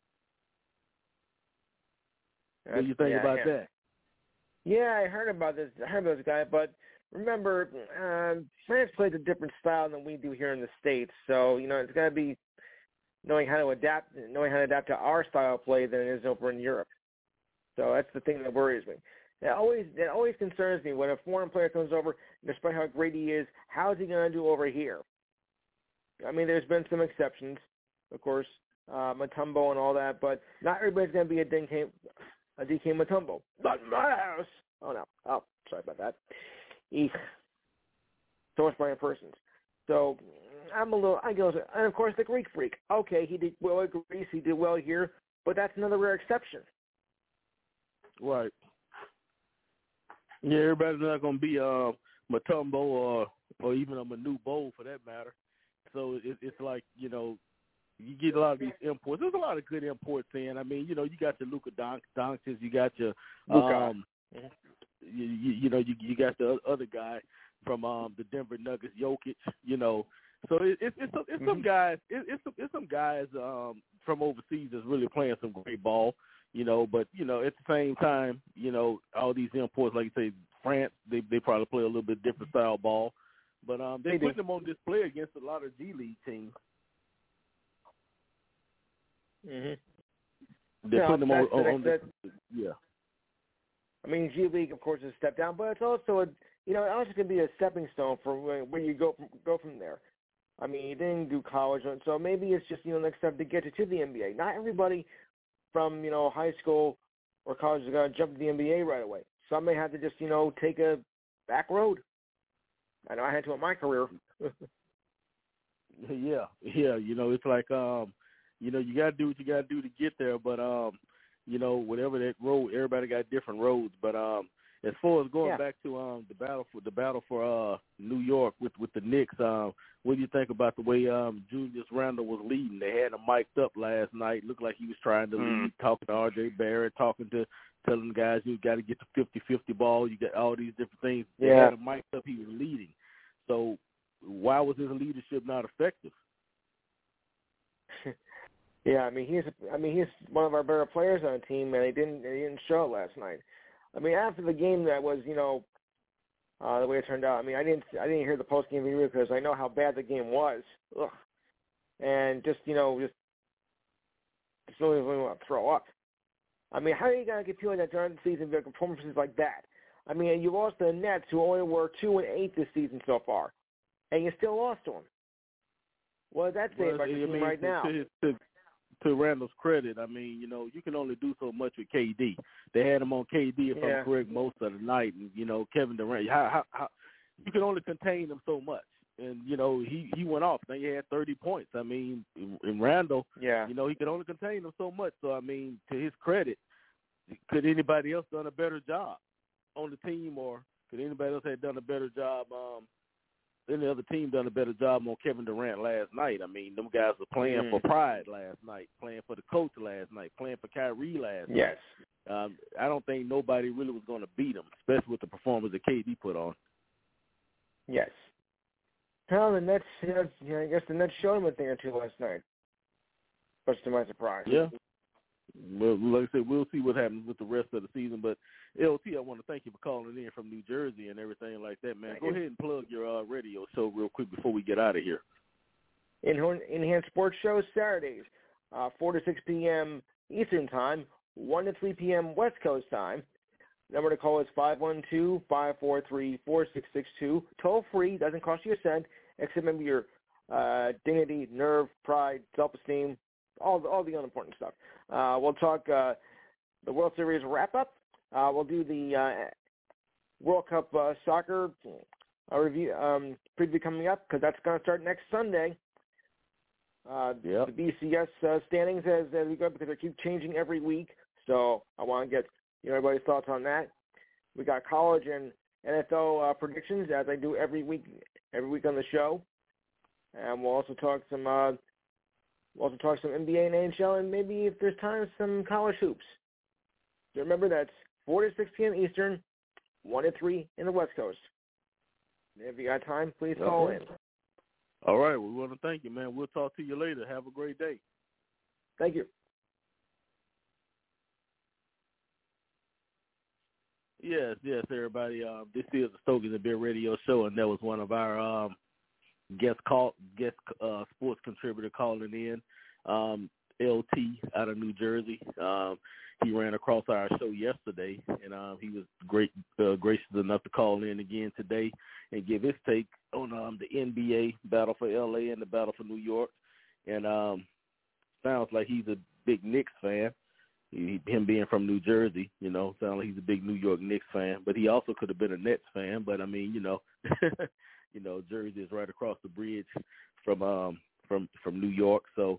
That's, What do you think yeah, about yeah. that? Yeah, I heard about this. I heard about this guy, but remember, um, France plays a different style than we do here in the States. So you know, it's got to be knowing how to adapt, knowing how to adapt to our style of play than it is over in Europe. So that's the thing that worries me. It always it always concerns me when a foreign player comes over, despite how great he is, how is he going to do over here? I mean, there's been some exceptions, of course, uh, Mutombo and all that, but not everybody's going to be a D K, a D K Mutombo. Not in my house. Oh, no. Oh, sorry about that. Eek. So much Brian Persons. So I'm a little, I go, and of course the Greek Freak. Okay, he did well at Greece, he did well here, but that's another rare exception. Right. Yeah, everybody's not going to be uh, Mutombo or or even a Manu Bowl for that matter. So it, it's like, you know, you get a lot of these imports. There's a lot of good imports in. I mean, you know, you got your Luka Don- Doncic, you got your, um, you, you, you know, you, you got the other guy from um, the Denver Nuggets, Jokic. You know, so it, it, it's it's Mm-hmm. some guys, it, it's some, it's some guys um, from overseas that's really playing some great ball. You know, but, you know, at the same time, you know, all these imports, like you say, France, they they probably play a little bit different style ball. But um, they're They do. putting them on display against a lot of G League teams. Mm-hmm. They're No, putting them on, that's the on, next- on the, that's- yeah. I mean, G League, of course, is a step down, but it's also a, you know, it's also going to be a stepping stone for where, where you go from, go from there. I mean, you didn't do college, so maybe it's just, you know, next step to get you to the N B A. Not everybody from, you know, high school or college is going to jump to the N B A right away. Some may have to just, you know, take a back road. I know I had to in my career. Yeah, yeah. You know, it's like, um, you know, you got to do what you got to do to get there. But, um, you know, whatever that road, everybody got different roads. But um, as far as going Yeah. back to um, the battle for the battle for uh, New York with, with the Knicks, um, what do you think about the way um, Julius Randle was leading? They had him mic'd up last night. Looked like he was trying to Mm. lead, talking to R J Barrett, talking to telling the guys you got to get the fifty-fifty ball. You got all these different things. They Yeah. had him mic'd up. He was leading. So why was his leadership not effective? Yeah, I mean he's I mean he's one of our better players on the team, and he didn't he didn't show it last night. I mean after the game that was you know uh, the way it turned out. I mean, I didn't I didn't hear the post game video because I know how bad the game was. Ugh. And just you know just just really, really want to throw up. I mean, how are you gonna get people that during the season with performances like that? I mean, you lost to the Nets, who only were two and eight this season so far, and you still lost to them. What does that say well, about your I team mean, right to, now? To, to, to Randall's credit, I mean, you know, you can only do so much with K D. They had him on K D, if yeah. I'm correct, most of the night, and you know, Kevin Durant. How, how, how you can only contain him so much, and you know, he he went off. I think he had thirty points. I mean, in Randall, yeah, you know, he could only contain him so much. So I mean, to his credit, could anybody else done a better job on the team, or could anybody else have done a better job? Um, any other team done a better job on Kevin Durant last night? I mean, them guys were playing mm. for pride last night, playing for the coach last night, playing for Kyrie last yes. night. Um, I don't think nobody really was going to beat him, especially with the performance that K D put on. Yes. Well, the Nets, you know, I guess the Nets showed him a thing or two last night, much to my surprise. Yeah. Well, like I said, we'll see what happens with the rest of the season. But, L T, I want to thank you for calling in from New Jersey and everything like that, man. Thank Go you. ahead and plug your uh, radio show real quick before we get out of here. Enhanced Sports Show Saturdays, uh, four to six p.m. Eastern Time, one to three p.m. West Coast Time. Number to call is five one two, five four three, four six six two. Toll free, doesn't cost you a cent, except maybe your uh, dignity, nerve, pride, self-esteem, all the, all the unimportant stuff. Uh, we'll talk uh, the World Series wrap-up. Uh, we'll do the uh, World Cup uh, soccer uh, review um, preview coming up because that's going to start next Sunday. Uh, yep. The B C S uh, standings as, as we go because they keep changing every week. So I want to get you know, everybody's thoughts on that. We got college and N F L uh, predictions as I do every week every week on the show. And we'll also talk some uh, we'll also talk some N B A and N H L and maybe if there's time some college hoops. So remember that's four to six p.m. Eastern, one to three in the West Coast. If you got time, please call okay. in. All right. We want to thank you, man. We'll talk to you later. Have a great day. Thank you. Yes, yes, everybody. Uh, this is the Stogies and Beer Radio Show, and that was one of our um, guest call guest uh, sports contributor calling in, um, L T out of New Jersey. Um, he ran across our show yesterday, and um, he was great, uh, gracious enough to call in again today and give his take on um, the N B A battle for L A and the battle for New York. And um, sounds like he's a big Knicks fan. He, him being from New Jersey, you know, sounds like he's a big New York Knicks fan. But he also could have been a Nets fan. But I mean, you know, you know, Jersey is right across the bridge from um from from New York, so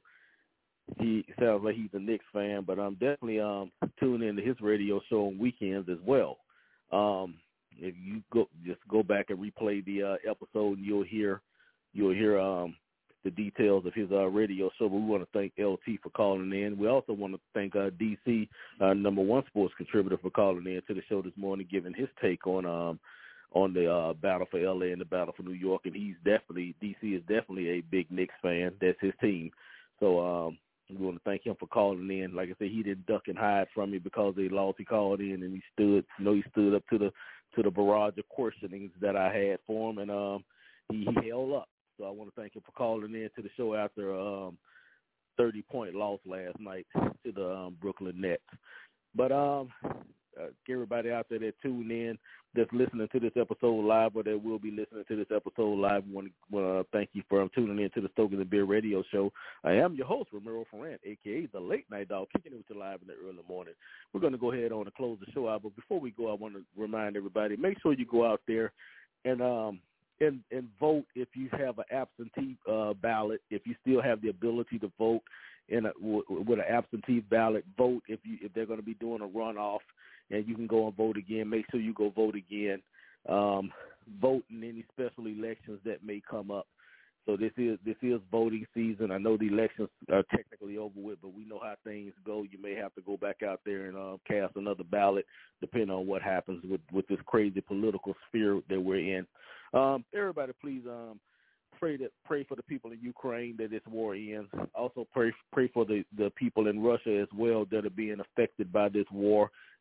he sounds like he's a Knicks fan. But I'm definitely um tuning into his radio show on weekends as well. Um, if you go just go back and replay the uh, episode, and you'll hear you'll hear um. the details of his uh, radio show. But we want to thank L T for calling in. We also want to thank uh, D C, uh, number one sports contributor, for calling in to the show this morning, giving his take on um, on the uh, battle for L A and the battle for New York. And he's definitely, D C is definitely a big Knicks fan. That's his team. So um, we want to thank him for calling in. Like I said, he didn't duck and hide from me because they lost. He called in and he stood, you know, he stood up to the to the barrage of questionings that I had for him, and um, he, he held up. So I want to thank him for calling in to the show after a um, thirty-point loss last night to the um, Brooklyn Nets. But um, uh, everybody out there that tuned in, that's listening to this episode live, or that will be listening to this episode live, I want to uh, thank you for um, tuning in to the Stogies and Beer Radio Show. I am your host, Ramiro Ferrant, a k a the Late Night Dog, kicking it with you live in the early morning. We're going to go ahead on and close the show out. But before we go, I want to remind everybody, make sure you go out there and um, – And, and vote if you have an absentee uh, ballot. If you still have the ability to vote in a, w- with an absentee ballot, vote if you if they're going to be doing a runoff, and you can go and vote again. Make sure you go vote again. Um, vote in any special elections that may come up. So this is this is voting season. I know the elections are technically over with, but we know how things go. You may have to go back out there and uh, cast another ballot, depending on what happens with, with this crazy political sphere that we're in. Um, everybody, please um, pray that pray for the people in Ukraine that this war ends. Also pray pray for the, the people in Russia as well that are being affected by this war.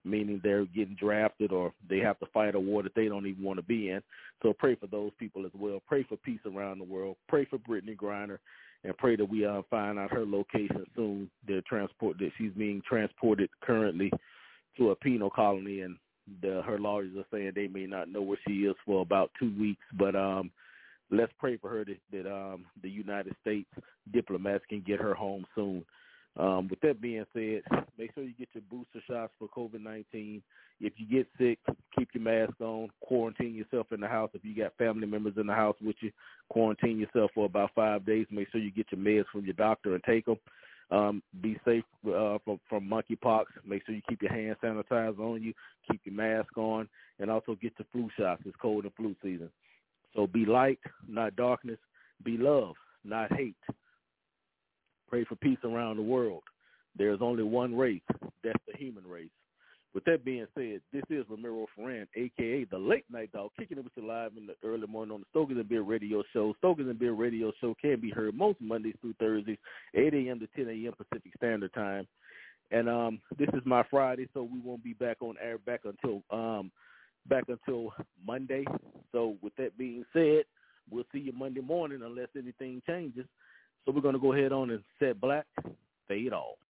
meaning they're getting drafted or they have to fight a war that they don't even want to be in. So pray for those people as well. Pray for peace around the world. Pray for Brittany Griner, and pray that we uh, find out her location soon. They're transport that she's being transported currently to a penal colony, and the, her lawyers are saying they may not know where she is for about two weeks. But um, let's pray for her that, that um, the United States diplomats can get her home soon. Um, with that being said, make sure you get your booster shots for COVID nineteen. If you get sick, keep your mask on. Quarantine yourself in the house. If you got family members in the house with you, quarantine yourself for about five days. Make sure you get your meds from your doctor and take them. Um, be safe uh, from, from monkeypox. Make sure you keep your hand sanitizer on you. Keep your mask on. And also get your flu shots. It's cold and flu season. So be light, not darkness. Be love, not hate. Pray for peace around the world. There's only one race. That's the human race. With that being said, this is Ramiro Ferran, a k a the Late Night Dog, kicking it with you live in the early morning on the Stokers and Beer Radio Show. Stokers and Beer Radio Show can be heard most Mondays through Thursdays, eight a.m. to ten a.m. Pacific Standard Time. And um, this is my Friday, so we won't be back on air back until um, back until Monday. So with that being said, we'll see you Monday morning unless anything changes. So we're going to go ahead on and set black, fade off.